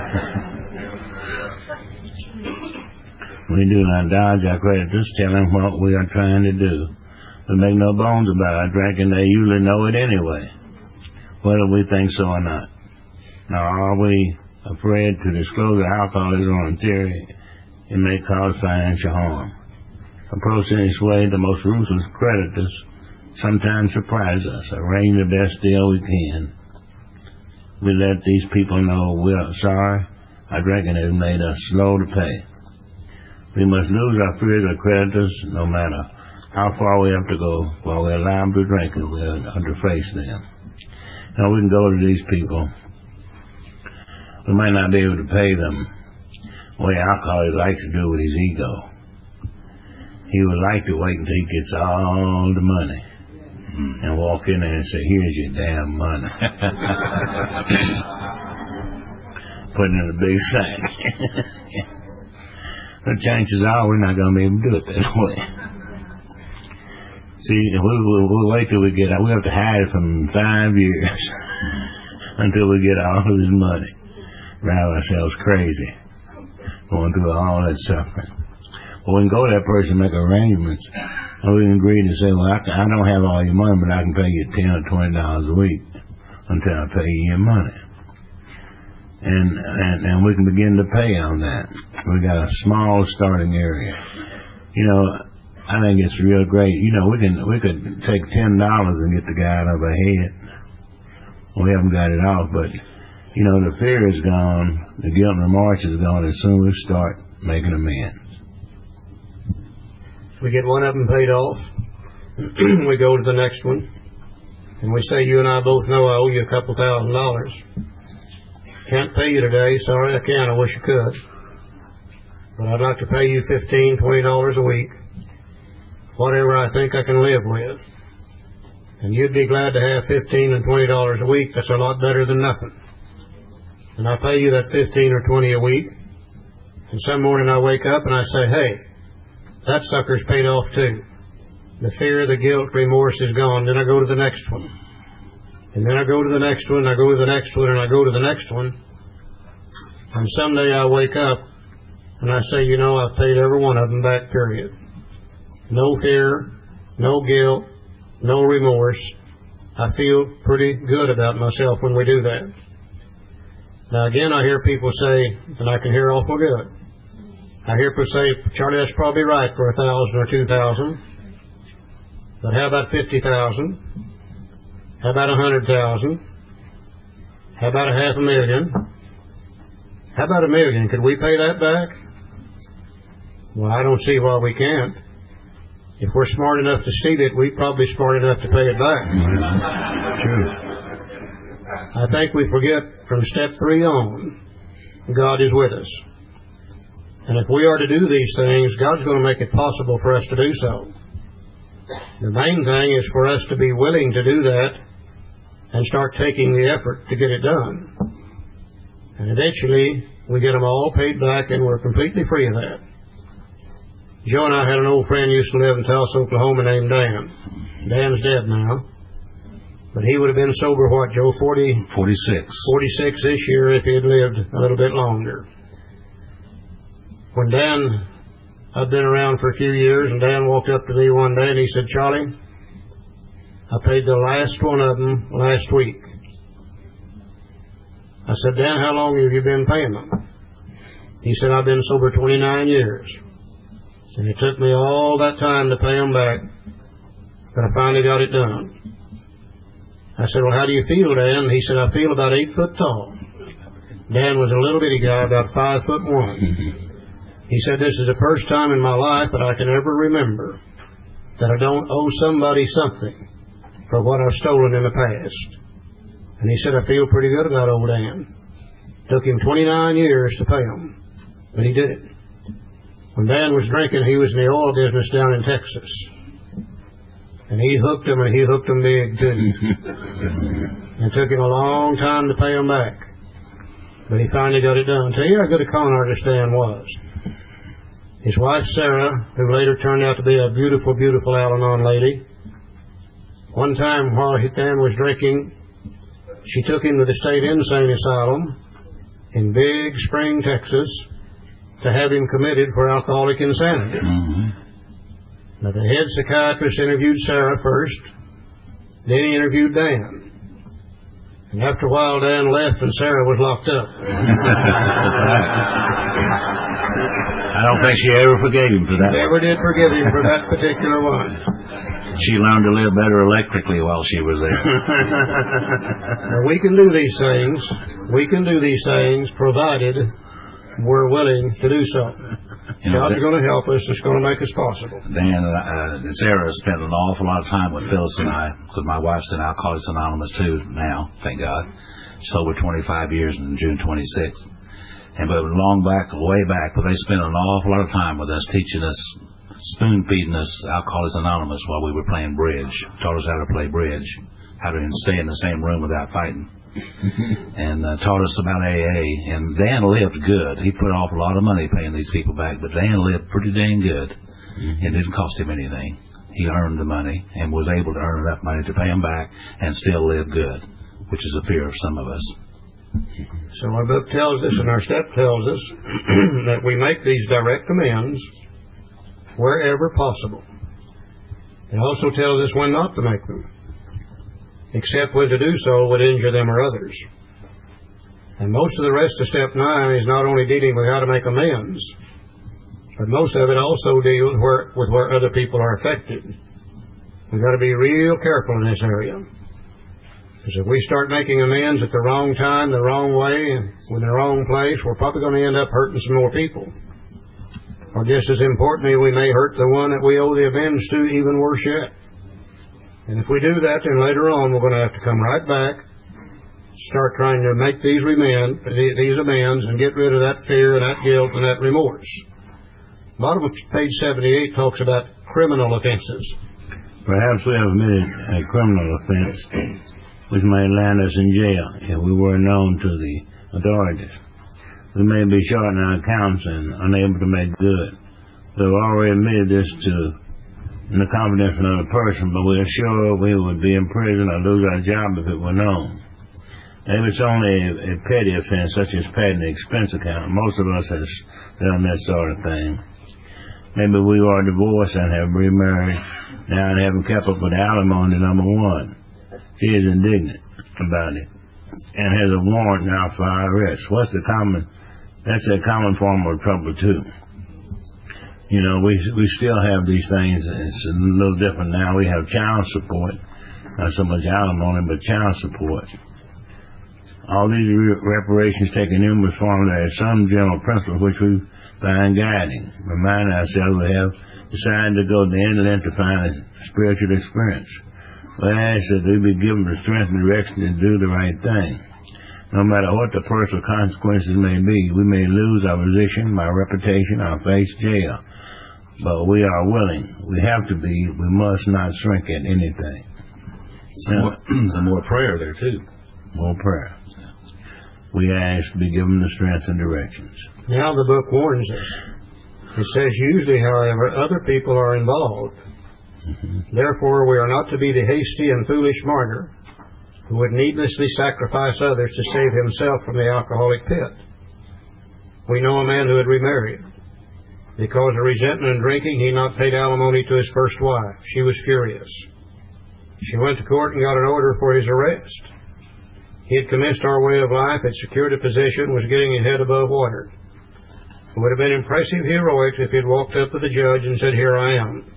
B: We do not dodge our creditors, tell them what we are trying to do. We make no bones about our drinking. They usually know it anyway, whether we think so or not. Now, are we afraid to disclose our alcoholism on theory? It may cause financial harm. Approached in this way, the most ruthless creditors sometimes surprise us, arrange the best deal we can. We let these people know we're sorry. Our drinking has made us slow to pay. We must lose our fear of creditors no matter how far we have to go while we allow them to drink and we're under face them. Now we can go to these people. We might not be able to pay them the way alcoholics likes to do with his ego. He would like to wait until he gets all the money and walk in there and say, here's your damn money. Put it in a big sack. The chances are we're not going to be able to do it that way. See, if we, we'll, we'll wait till we get out. We have to hide it from five years until we get all of his money. Drive ourselves crazy, going through all that suffering. Well, we can go to that person and make arrangements, and we can agree to say, well, I, I don't have all your money, but I can pay you ten or twenty dollars a week until I pay you your money. And, and and we can begin to pay on that. We got a small starting area. You know, I think it's real great. You know, we can we could take ten dollars and get the guy out of our head. We haven't got it off, but you know, the fear is gone, the guilt and remorse is gone as soon as we start making amends.
A: We get one of them paid off. We go to the next one, and we say, you and I both know I owe you a couple thousand dollars. Can't pay you today. Sorry, I can't. I wish I could. But I'd like to pay you fifteen, twenty dollars a week, whatever I think I can live with. And you'd be glad to have fifteen and twenty dollars a week. That's a lot better than nothing. And I pay you that fifteen or twenty a week. And some morning I wake up and I say, hey, that sucker's paid off too. The fear, the guilt, remorse is gone. Then I go to the next one. And then I go to the next one, I go to the next one, and I go to the next one. And someday I wake up and I say, you know, I've paid every one of them back, period. No fear, no guilt, no remorse. I feel pretty good about myself when we do that. Now again, I hear people say, and I can hear awful good, I hear people say, Charlie, that's probably right for a thousand or two thousand. But how about fifty thousand? How about a hundred thousand? How about a half a million? How about a million? Could we pay that back? Well, I don't see why we can't. If we're smart enough to steal it, we're probably smart enough to pay it back.
B: True.
A: I think we forget from step three on, God is with us. And if we are to do these things, God's going to make it possible for us to do so. The main thing is for us to be willing to do that and start taking the effort to get it done. And eventually, we get them all paid back and we're completely free of that. Joe and I had an old friend who used to live in Tulsa, Oklahoma named Dan. Dan's dead now. But he would have been sober, what, Joe, forty?
C: forty-six.
A: forty-six this year if he had lived a little bit longer. When Dan, I'd been around for a few years, and Dan walked up to me one day and he said, Charlie, I paid the last one of them last week. I said, Dan, how long have you been paying them? He said, I've been sober twenty-nine years. And it took me all that time to pay them back, but I finally got it done. I said, well, how do you feel, Dan? He said, I feel about eight foot tall. Dan was a little bitty guy, about five foot one. He said, this is the first time in my life that I can ever remember that I don't owe somebody something for what I've stolen in the past. And he said, I feel pretty good about old Dan. Took him twenty-nine years to pay him, but he did it. When Dan was drinking, he was in the oil business down in Texas. And he hooked them, and he hooked them big, too. It took him a long time to pay them back. But he finally got it done. Tell you how good a con artist Dan was. His wife, Sarah, who later turned out to be a beautiful, beautiful Al-Anon lady, one time while Dan was drinking, she took him to the state insane asylum in Big Spring, Texas, to have him committed for alcoholic insanity.
C: Mm-hmm.
A: Now, the head psychiatrist interviewed Sarah first, then he interviewed Dan. And after a while, Dan left and Sarah was locked up.
C: I don't think she ever forgave him for that.
A: Never did forgive him for that particular one.
C: She learned to live better electrically while she was there.
A: Now, we can do these things. We can do these things provided we're willing to do so.
C: You know,
A: God's going to help us. It's going to make us possible.
C: Dan uh, and Sarah spent an awful lot of time with Phyllis and I, because my wife's in Alcoholics Anonymous too now, thank God. She's over twenty-five years in June twenty-sixth. And but long back, way back, but they spent an awful lot of time with us, teaching us, spoon feeding us Alcoholics Anonymous while we were playing bridge. Taught us how to play bridge, how to stay in the same room without fighting. And uh, taught us about A A. And Dan lived good. He put off a lot of money paying these people back, but Dan lived pretty dang good. Mm-hmm. It didn't cost him anything. He earned the money and was able to earn enough money to pay him back and still live good, which is a fear of some of us.
A: So our book tells us and our step tells us that we make these direct amends wherever possible. It also tells us when not to make them, except when to do so would injure them or others. And most of the rest of step nine is not only dealing with how to make amends, but most of it also deals where, with where other people are affected. We've got to be real careful in this area. Because if we start making amends at the wrong time, the wrong way, and in the wrong place, we're probably going to end up hurting some more people. Or just as importantly, we may hurt the one that we owe the amends to even worse yet. And if we do that, then later on we're going to have to come right back, start trying to make these amends, these amends and get rid of that fear and that guilt and that remorse. Bottom of page seventy-eight talks about criminal offenses.
B: Perhaps we have committed a criminal offense which may land us in jail if we were known to the authorities. We may be short in our accounts and unable to make good. We have already admitted this to in the confidence of another person, but we are sure we would be in prison or lose our job if it were known. If it's only a, a petty offense, such as padding the expense account, most of us has done that sort of thing. Maybe we are divorced and have remarried now and haven't kept up with alimony, number one. She is indignant about it and has a warrant now for our arrest. What's the common, that's a common form of trouble too. You know, we we still have these things. It's a little different now. We have child support, not so much alimony, but child support. All these re- reparations take a numerous form. There are some general principles which we find guiding. Remind ourselves we have decided to go to the inland to find a spiritual experience. We ask that we be given the strength and direction to do the right thing. No matter what the personal consequences may be, we may lose our position, our reputation, or face jail. But we are willing. We have to be. We must not shrink at anything.
C: Some, now, more, some more prayer there, too.
B: More prayer. We ask to be given the strength and directions.
A: Now the book warns us. It says usually, however, other people are involved. Mm-hmm. Therefore, we are not to be the hasty and foolish martyr who would needlessly sacrifice others to save himself from the alcoholic pit. We know a man who had remarried. Because of resentment and drinking, he not paid alimony to his first wife. She was furious. She went to court and got an order for his arrest. He had commenced our way of life, had secured a position, was getting his head above water. It would have been impressive heroics if he had walked up to the judge and said, "Here I am."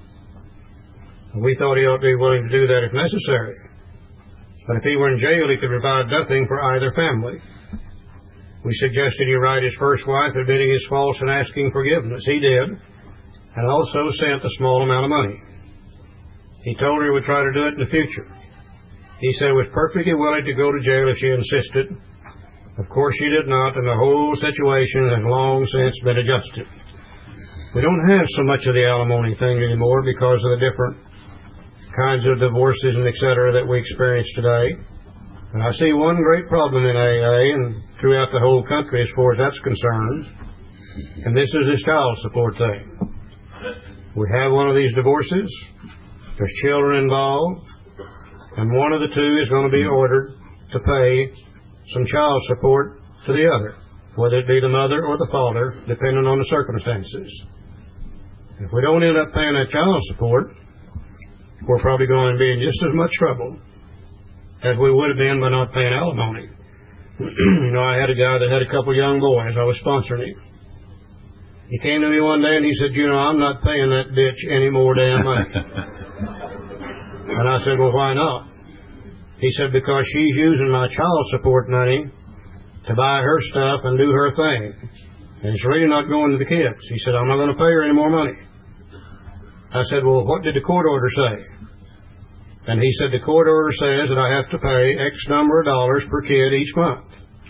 A: We thought he ought to be willing to do that if necessary. But if he were in jail, he could provide nothing for either family. We suggested he write his first wife admitting his faults and asking forgiveness. He did, and also sent a small amount of money. He told her he would try to do it in the future. He said he was perfectly willing to go to jail if she insisted. Of course she did not, and the whole situation has long since been adjusted. We don't have so much of the alimony thing anymore because of the different kinds of divorces and et cetera that we experience today. And I see one great problem in A A and throughout the whole country as far as that's concerned, and this is this child support thing. We have one of these divorces, there's children involved, and one of the two is going to be ordered to pay some child support to the other, whether it be the mother or the father, depending on the circumstances. If we don't end up paying that child support, we're probably going to be in just as much trouble as we would have been by not paying alimony. You know, I had a guy that had a couple young boys. I was sponsoring him. He came to me one day and he said, you know, I'm not paying that bitch any more damn money. And I said, well, why not? He said, because she's using my child support money to buy her stuff and do her thing. And it's really not going to the kids. He said, I'm not going to pay her any more money. I said, well, what did the court order say? And he said, the court order says that I have to pay X number of dollars per kid each month.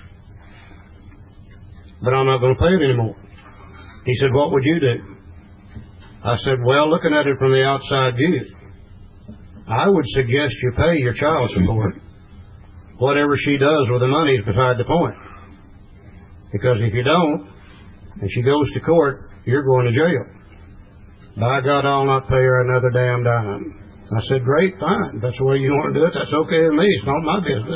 A: But I'm not going to pay it anymore. He said, what would you do? I said, well, looking at it from the outside view, I would suggest you pay your child support. Whatever she does with the money is beside the point. Because if you don't, and she goes to court, you're going to jail. By God, I'll not pay her another damn dime. I said, great, fine. That's the way you want to do it. That's okay with me. It's not my business.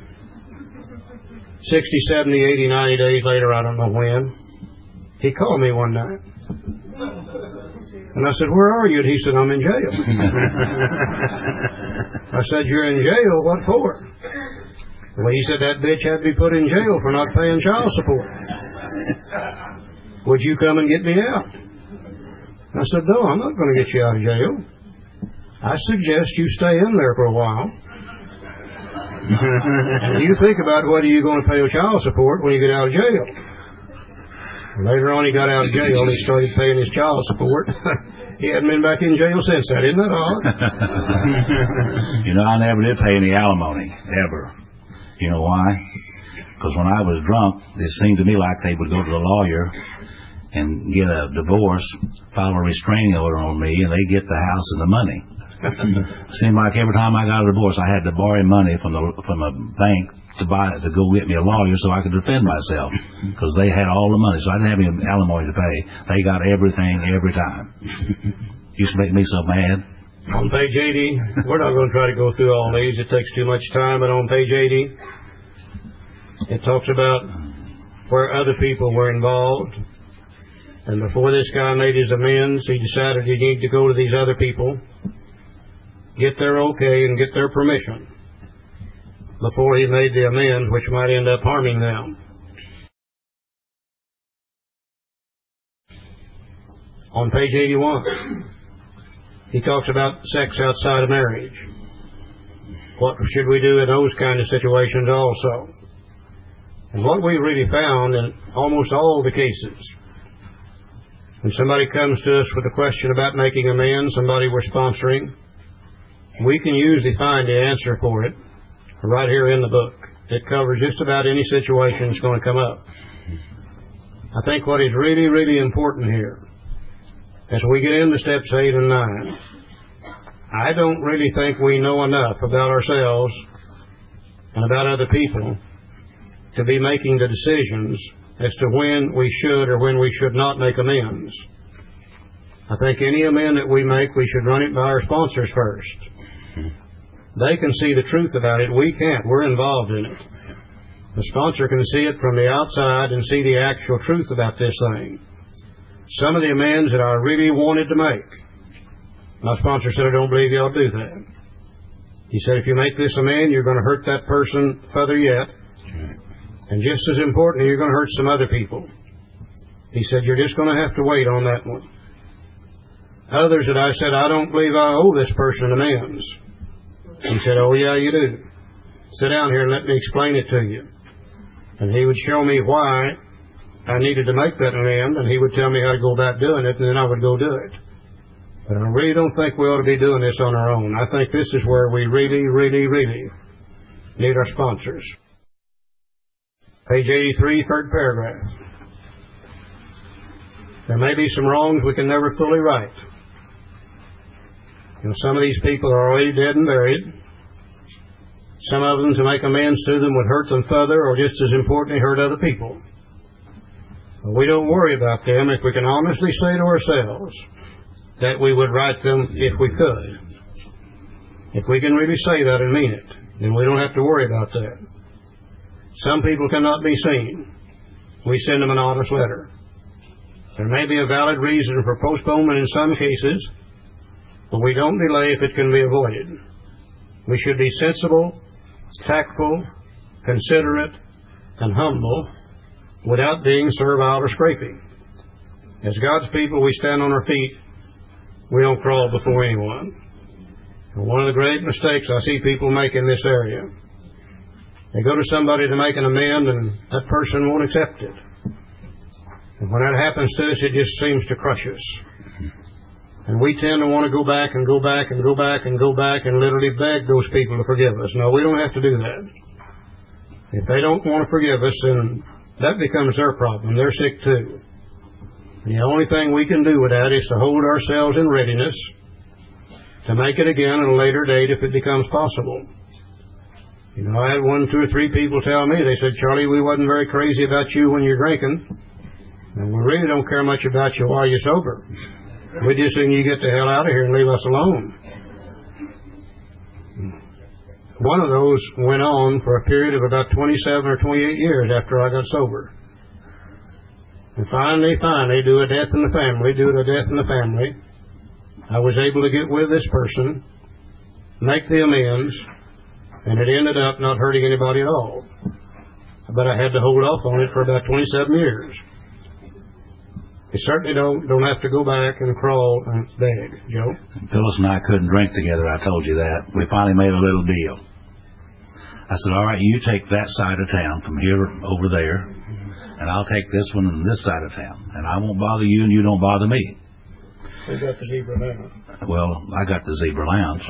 A: sixty, seventy, eighty, ninety days later, I don't know when, he called me one night. And I said, where are you? And he said, I'm in jail. I said, you're in jail? What for? Well, he said, that bitch had to be put in jail for not paying child support. Would you come and get me out? I said, no, I'm not going to get you out of jail. I suggest you stay in there for a while. And you think about whether you're going to pay child support when you get out of jail. Later on, he got out of jail and he started paying his child support. He hadn't been back in jail since that. Isn't that odd?
C: You know, I never did pay any alimony, ever. You know why? Because when I was drunk, it seemed to me like they would go to the lawyer and get a divorce, file a restraining order on me, and they get the house and the money. It seemed like every time I got a divorce, I had to borrow money from the from a bank to buy to go get me a lawyer so I could defend myself, because they had all the money, so I didn't have any alimony to pay. They got everything every time. Used to make me so mad.
A: On page eighty, we're not going to try to go through all these. It takes too much time. But on page eighty, it talks about where other people were involved. And before this guy made his amends, he decided he needed to go to these other people, get their okay and get their permission before he made the amends, which might end up harming them. On page eighty-one, he talks about sex outside of marriage. What should we do in those kind of situations also? And what we really found in almost all the cases, when somebody comes to us with a question about making amends, somebody we're sponsoring, we can usually find the answer for it right here in the book. It covers just about any situation that's going to come up. I think what is really, really important here, as we get into steps eight and nine, I don't really think we know enough about ourselves and about other people to be making the decisions as to when we should or when we should not make amends. I think any amend that we make, we should run it by our sponsors first. They can see the truth about it. We can't. We're involved in it. The sponsor can see it from the outside and see the actual truth about this thing. Some of the amends that I really wanted to make, my sponsor said, I don't believe you ought to do that. He said, if you make this amend, you're going to hurt that person further yet. And just as important, you're going to hurt some other people. He said, you're just going to have to wait on that one. Others that I said, I don't believe I owe this person amends. He said, oh yeah, you do. Sit down here and let me explain it to you. And he would show me why I needed to make that amend, and he would tell me how to go about doing it, and then I would go do it. But I really don't think we ought to be doing this on our own. I think this is where we really, really, really need our sponsors. Page eighty-three, third paragraph. There may be some wrongs we can never fully right. You know, some of these people are already dead and buried. Some of them, to make amends to them, would hurt them further, or just as importantly, hurt other people. But we don't worry about them if we can honestly say to ourselves that we would right them if we could. If we can really say that and mean it, then we don't have to worry about that. Some people cannot be seen. We send them an honest letter. There may be a valid reason for postponement in some cases, but we don't delay if it can be avoided. We should be sensible, tactful, considerate, and humble without being servile or scraping. As God's people, we stand on our feet. We don't crawl before anyone. And one of the great mistakes I see people make in this area, they go to somebody to make an amend, and that person won't accept it. And when that happens to us, it just seems to crush us. And we tend to want to go back and go back and go back and go back and literally beg those people to forgive us. No, we don't have to do that. If they don't want to forgive us, then that becomes their problem. They're sick too. The only thing we can do with that is to hold ourselves in readiness to make it again at a later date if it becomes possible. You know, I had one, two or three people tell me, they said, Charlie, we wasn't very crazy about you when you're drinking, and we really don't care much about you while you're sober. We just think you get the hell out of here and leave us alone. One of those went on for a period of about twenty-seven or twenty-eight years after I got sober. And finally, finally, due a death in the family, due to a death in the family, I was able to get with this person, make the amends, and it ended up not hurting anybody at all. But I had to hold off on it for about twenty-seven years. You certainly don't don't have to go back and crawl and beg, Joe.
C: Phyllis and I couldn't drink together, I told you that. We finally made a little deal. I said, all right, you take that side of town from here over there, and I'll take this one and this side of town. And I won't bother you, and you don't bother me.
A: We got the Zebra Lounge.
C: Well, I got the Zebra Lounge.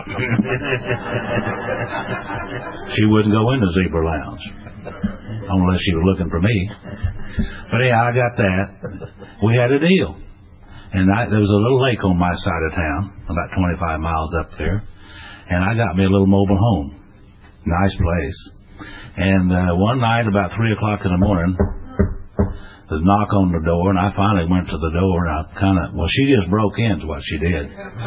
C: She wouldn't go in the Zebra Lounge unless she was looking for me. But yeah, I got that. We had a deal. And I, there was a little lake on my side of town, about twenty-five miles up there. And I got me a little mobile home. Nice place. And uh, one night, about three o'clock in the morning, the knock on the door, and I finally went to the door, and I kind of, well, she just broke in is what she did.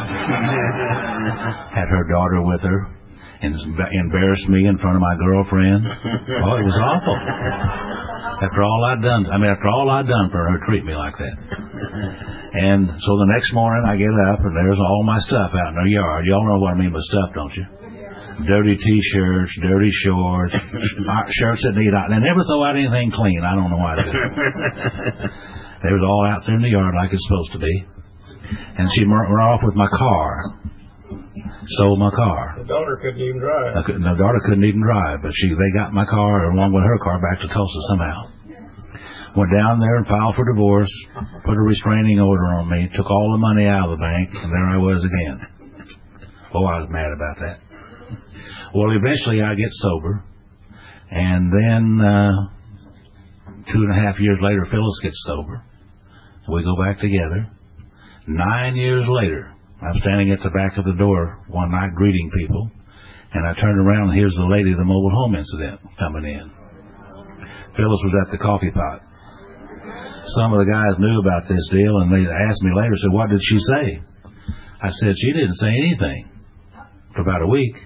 C: Had her daughter with her, and embarrassed me in front of my girlfriend. Oh, it was awful. After all I'd done, I mean, after all I'd done for her, treat me like that. And so the next morning, I get up, and there's all my stuff out in her yard. Y'all know what I mean by stuff, don't you? Dirty T-shirts, dirty shorts, shirts that need out. They never throw out anything clean. I don't know why they do. They was all out there in the yard like it's supposed to be. And she ran off with my car. Stole my car.
A: The daughter couldn't even drive.
C: Could, the daughter couldn't even drive, but she they got my car along with her car back to Tulsa somehow. Went down there and filed for divorce, put a restraining order on me, took all the money out of the bank, and there I was again. Oh, I was mad about that. Well, eventually I get sober, and then uh, two and a half years later, Phyllis gets sober. We go back together. Nine years later, I'm standing at the back of the door one night greeting people, and I turn around, and here's the lady of the mobile home incident coming in. Phyllis was at the coffee pot. Some of the guys knew about this deal, and they asked me later, said, what did she say? I said, she didn't say anything for about a week.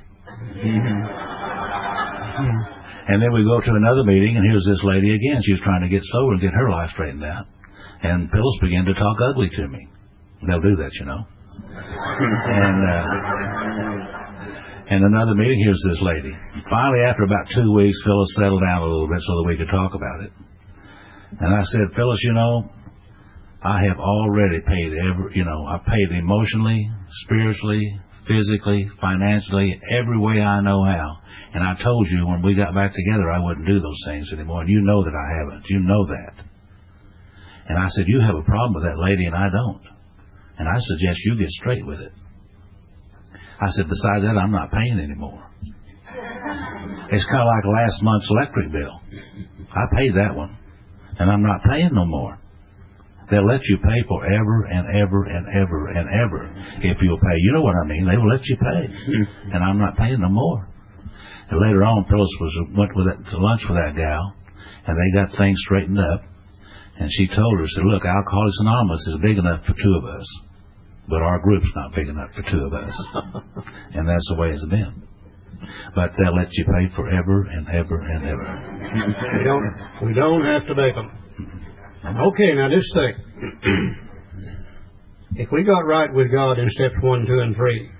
C: And then we go to another meeting, and here's this lady again. She was trying to get sober and get her life straightened out. And Phyllis began to talk ugly to me. They'll do that, you know. and uh, and another meeting, here's this lady. Finally, after about two weeks, Phyllis settled down a little bit so that we could talk about it. And I said, Phyllis, you know, I have already paid every, you know, I've paid emotionally, spiritually, physically, financially, every way I know how. And I told you when we got back together I wouldn't do those things anymore. And you know that I haven't. You know that. And I said, you have a problem with that lady and I don't. And I suggest you get straight with it. I said, besides that, I'm not paying anymore. It's kind of like last month's electric bill. I paid that one. And I'm not paying no more. They'll let you pay forever and ever and ever and ever if you'll pay. You know what I mean? They will let you pay. And I'm not paying no more. And later on, Phyllis was went with that, to lunch with that gal, and they got things straightened up. And she told her, said, look, Alcoholics Anonymous is big enough for two of us, but our group's not big enough for two of us. And that's the way it's been. But they'll let you pay forever and ever and ever.
A: We don't, we don't have to beg them. Okay, now just think. If we got right with God in steps one, two, and three,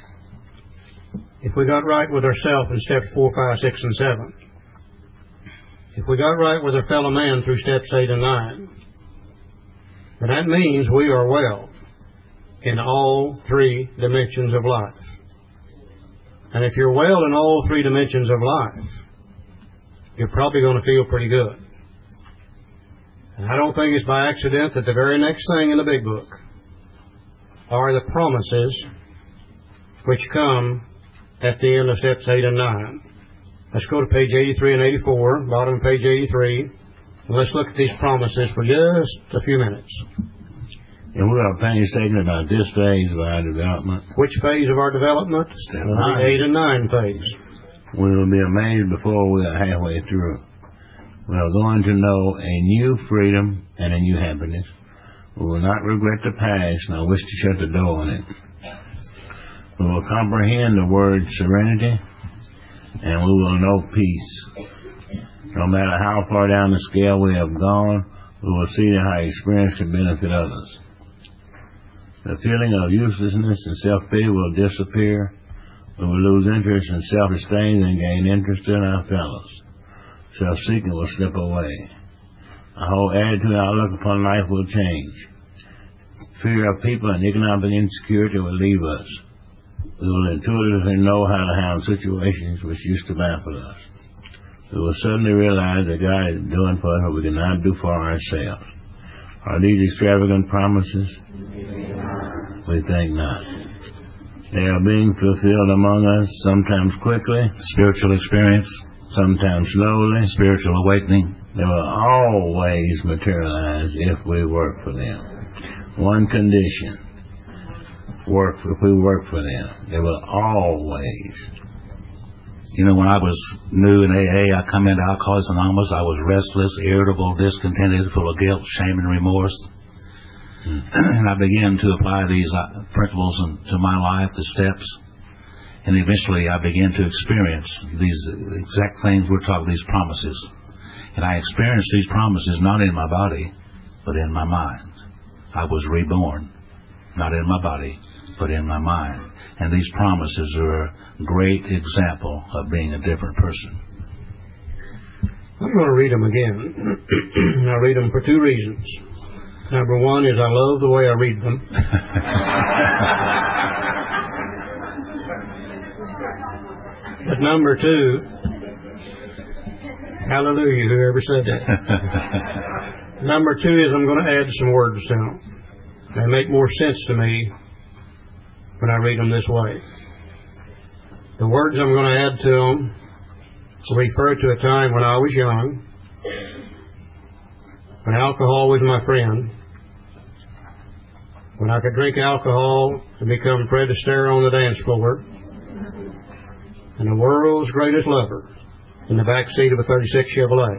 A: if we got right with ourselves in steps four, five, six, and seven, if we got right with our fellow man through steps eight and nine, then that means we are well in all three dimensions of life. And if you're well in all three dimensions of life, you're probably going to feel pretty good. And I don't think it's by accident that the very next thing in the big book are the promises which come at the end of steps eight and nine. Let's go to page eighty-three and eighty-four, bottom of page eighty-three, and let's look at these promises for just a few minutes.
B: And we're going to painstakingly about this phase of our development.
A: Which phase of our development?
B: Step
A: The
B: nine.
A: eight and nine phase.
B: We will be amazed before we are halfway through. We are going to know a new freedom and a new happiness. We will not regret the past, nor wish to shut the door on it. We will comprehend the word serenity, and we will know peace. No matter how far down the scale we have gone, we will see that our experience can benefit others. The feeling of uselessness and self-pity will disappear. We will lose interest in self-esteem and gain interest in our fellows. Self-seeking will slip away. Our whole attitude and outlook upon life will change. Fear of people and economic insecurity will leave us. We will intuitively know how to handle situations which used to baffle us. We will suddenly realize that God is doing for us what we cannot do for ourselves. Are these extravagant promises? We think not. They are being fulfilled among us, sometimes quickly,
C: Spiritual experience,
B: sometimes slowly.
C: spiritual awakening.
B: They will always materialize if we work for them. One condition, work if we work for them. They will always.
C: You know, when I was new in A A, I come into Alcoholics Anonymous, I was restless, irritable, discontented, full of guilt, shame, and remorse. Hmm. And I began to apply these uh, principles in, to my life, the steps. And eventually I began to experience these exact things we're talking, these promises. And I experienced these promises not in my body, but in my mind. I was reborn, not in my body, but in my mind. And these promises are a great example of being a different person.
A: I'm going to read them again. I read them for two reasons. Number one is I love the way I read them. But number two, hallelujah, whoever said that. Number two is I'm going to add some words to them. They make more sense to me when I read them this way. The words I'm going to add to them refer to a time when I was young, when alcohol was my friend, when I could drink alcohol and become Fred Astaire on the dance floor, and the world's greatest lover in the back seat of a thirty-six Chevrolet.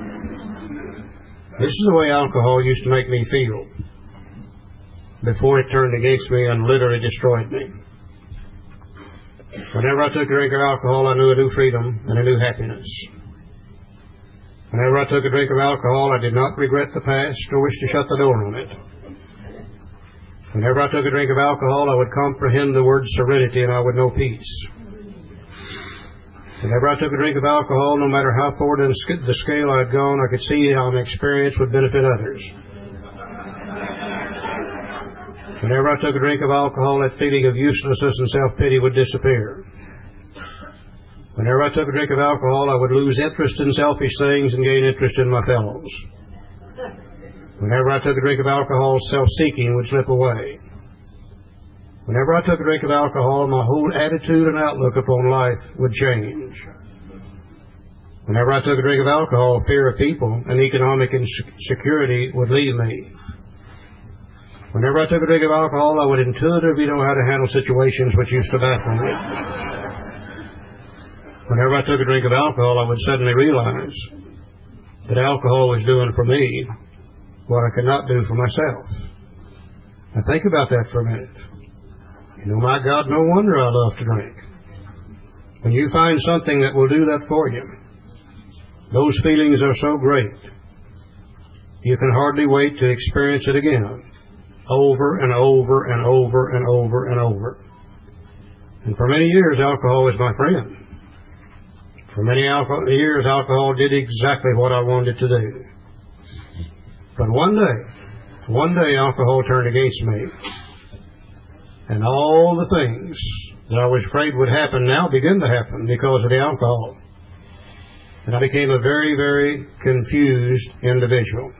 A: This is the way alcohol used to make me feel before it turned against me and literally destroyed me. Whenever I took a drink of alcohol, I knew a new freedom and a new happiness. Whenever I took a drink of alcohol, I did not regret the past or wish to shut the door on it. Whenever I took a drink of alcohol, I would comprehend the word serenity and I would know peace. Whenever I took a drink of alcohol, no matter how far down the scale I had gone, I could see how an experience would benefit others. Whenever I took a drink of alcohol, that feeling of uselessness and self-pity would disappear. Whenever I took a drink of alcohol, I would lose interest in selfish things and gain interest in my fellows. Whenever I took a drink of alcohol, self-seeking would slip away. Whenever I took a drink of alcohol, my whole attitude and outlook upon life would change. Whenever I took a drink of alcohol, fear of people and economic insecurity would leave me. Whenever I took a drink of alcohol, I would intuitively know how to handle situations which used to baffle me. Whenever I took a drink of alcohol, I would suddenly realize that alcohol was doing for me what I could not do for myself. Now think about that for a minute. You know, my God, no wonder I love to drink. When you find something that will do that for you, those feelings are so great, you can hardly wait to experience it again, over and over and over and over and over. And for many years, alcohol was my friend. For many alcohol, years, alcohol did exactly what I wanted it to do. But one day, one day alcohol turned against me. And all the things that I was afraid would happen now began to happen because of the alcohol. And I became a very, very confused individual.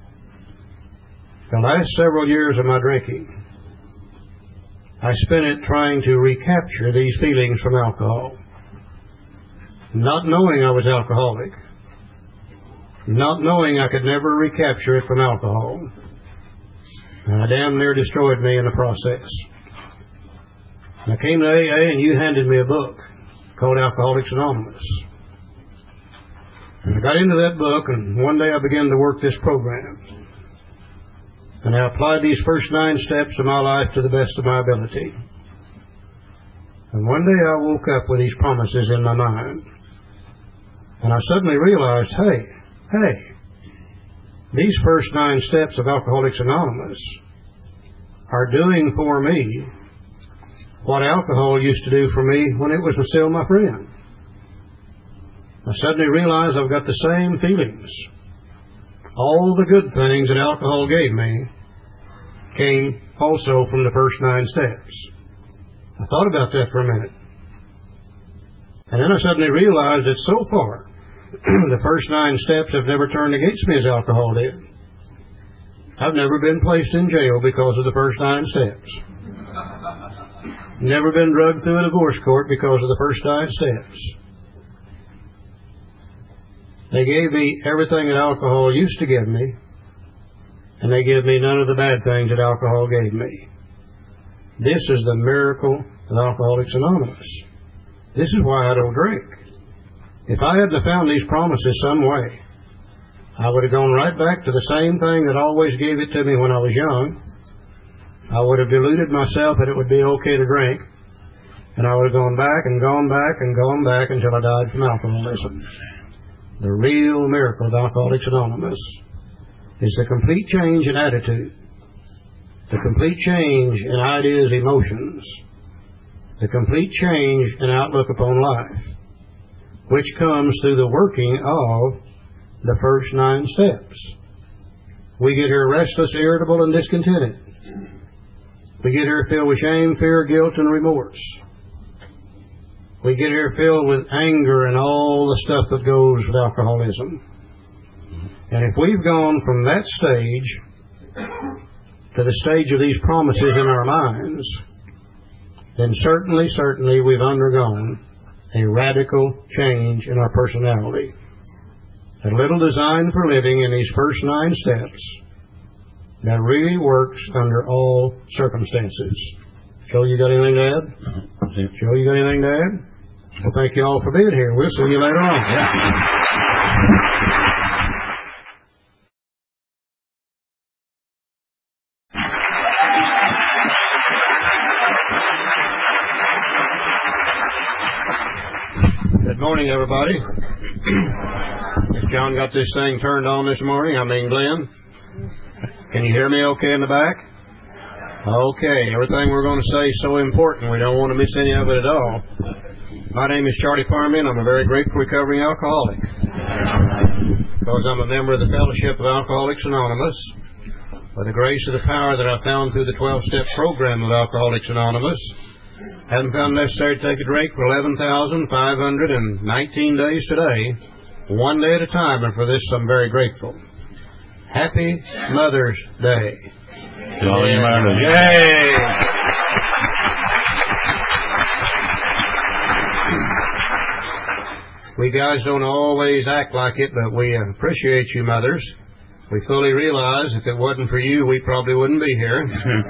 A: The last several years of my drinking, I spent it trying to recapture these feelings from alcohol. Not knowing I was alcoholic. Not knowing I could never recapture it from alcohol. And I damn near destroyed me in the process. And I came to A A and you handed me a book called Alcoholics Anonymous. And I got into that book and one day I began to work this program. And I applied these first nine steps of my life to the best of my ability. And one day I woke up with these promises in my mind. And I suddenly realized, hey, hey, these first nine steps of Alcoholics Anonymous are doing for me what alcohol used to do for me when it was still my friend. I suddenly realized I've got the same feelings. All the good things that alcohol gave me came also from the first nine steps. I thought about that for a minute. And then I suddenly realized that so far, the first nine steps have never turned against me as alcohol did. I've never been placed in jail because of the first nine steps. Never been drugged through a divorce court because of the first nine steps. They gave me everything that alcohol used to give me, and they give me none of the bad things that alcohol gave me. This is the miracle of Alcoholics Anonymous. This is why I don't drink. If I hadn't found these promises some way, I would have gone right back to the same thing that always gave it to me when I was young. I would have deluded myself that it would be okay to drink, and I would have gone back and gone back and gone back until I died from alcoholism. The real miracle of Alcoholics Anonymous is the complete change in attitude, the complete change in ideas, emotions, the complete change in outlook upon life, which comes through the working of the first nine steps. We get here restless, irritable, and discontented. We get here filled with shame, fear, guilt, and remorse. We get here filled with anger and all the stuff that goes with alcoholism. And if we've gone from that stage to the stage of these promises in our minds, then certainly, certainly we've undergone a radical change in our personality. A little designed for living in these first nine steps that really works under all circumstances. Joe, you got anything to add?
B: Uh-huh.
A: Joe, you got anything to add? Well, thank you all for being here. We'll see you later on. Yeah. Good morning, everybody. If John got this thing turned on this morning, I mean Glenn, can you hear me okay in the back? Okay, everything we're going to say is so important, we don't want to miss any of it at all. My name is Charlie Parman. I'm a very grateful recovering alcoholic. Because I'm a member of the Fellowship of Alcoholics Anonymous, by the grace of the power that I found through the twelve-step program of Alcoholics Anonymous, haven't found necessary to take a drink for eleven thousand five hundred nineteen days today, one day at a time, and for this I'm very grateful. Happy Mother's Day.
B: Jolly
A: Yeah.
B: Mother's
A: Yay! We guys don't always act like it, but we appreciate you mothers. We fully realize if it wasn't for you, we probably wouldn't be here.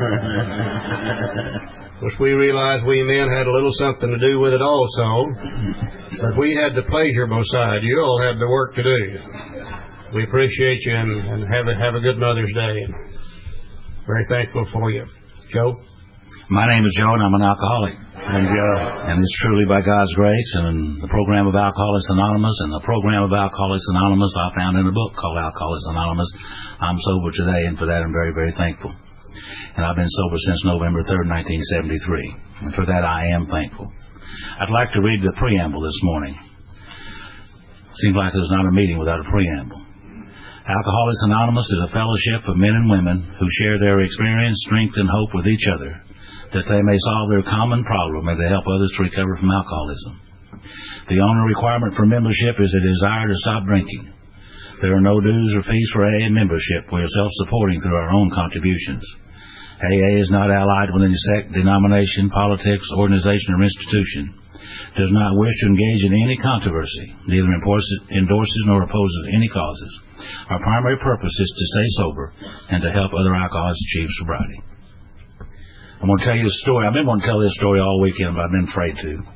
A: Because we realize we men had a little something to do with it also. But we had the pleasure beside you. All had the work to do. We appreciate you and, and have, a, have a good Mother's Day. And very thankful for you. Joe?
C: My name is Joe, and I'm an alcoholic.
B: And Joe.
C: And it's truly by God's grace and the program of Alcoholics Anonymous and the program of Alcoholics Anonymous I found in a book called Alcoholics Anonymous. I'm sober today, and for that I'm very, very thankful. And I've been sober since November third, nineteen seventy-three. And for that I am thankful. I'd like to read the preamble this morning. Seems like there's not a meeting without a preamble. Alcoholics Anonymous is a fellowship of men and women who share their experience, strength, and hope with each other, that they may solve their common problem and to help others to recover from alcoholism. The only requirement for membership is a desire to stop drinking. There are no dues or fees for A A membership. We are self-supporting through our own contributions. A A is not allied with any sect, denomination, politics, organization, or institution. Does not wish to engage in any controversy, neither endorses nor opposes any causes. Our primary purpose is to stay sober and to help other alcoholics achieve sobriety. I'm going to tell you a story. I've been wanting to tell this story all weekend, but I've been afraid to.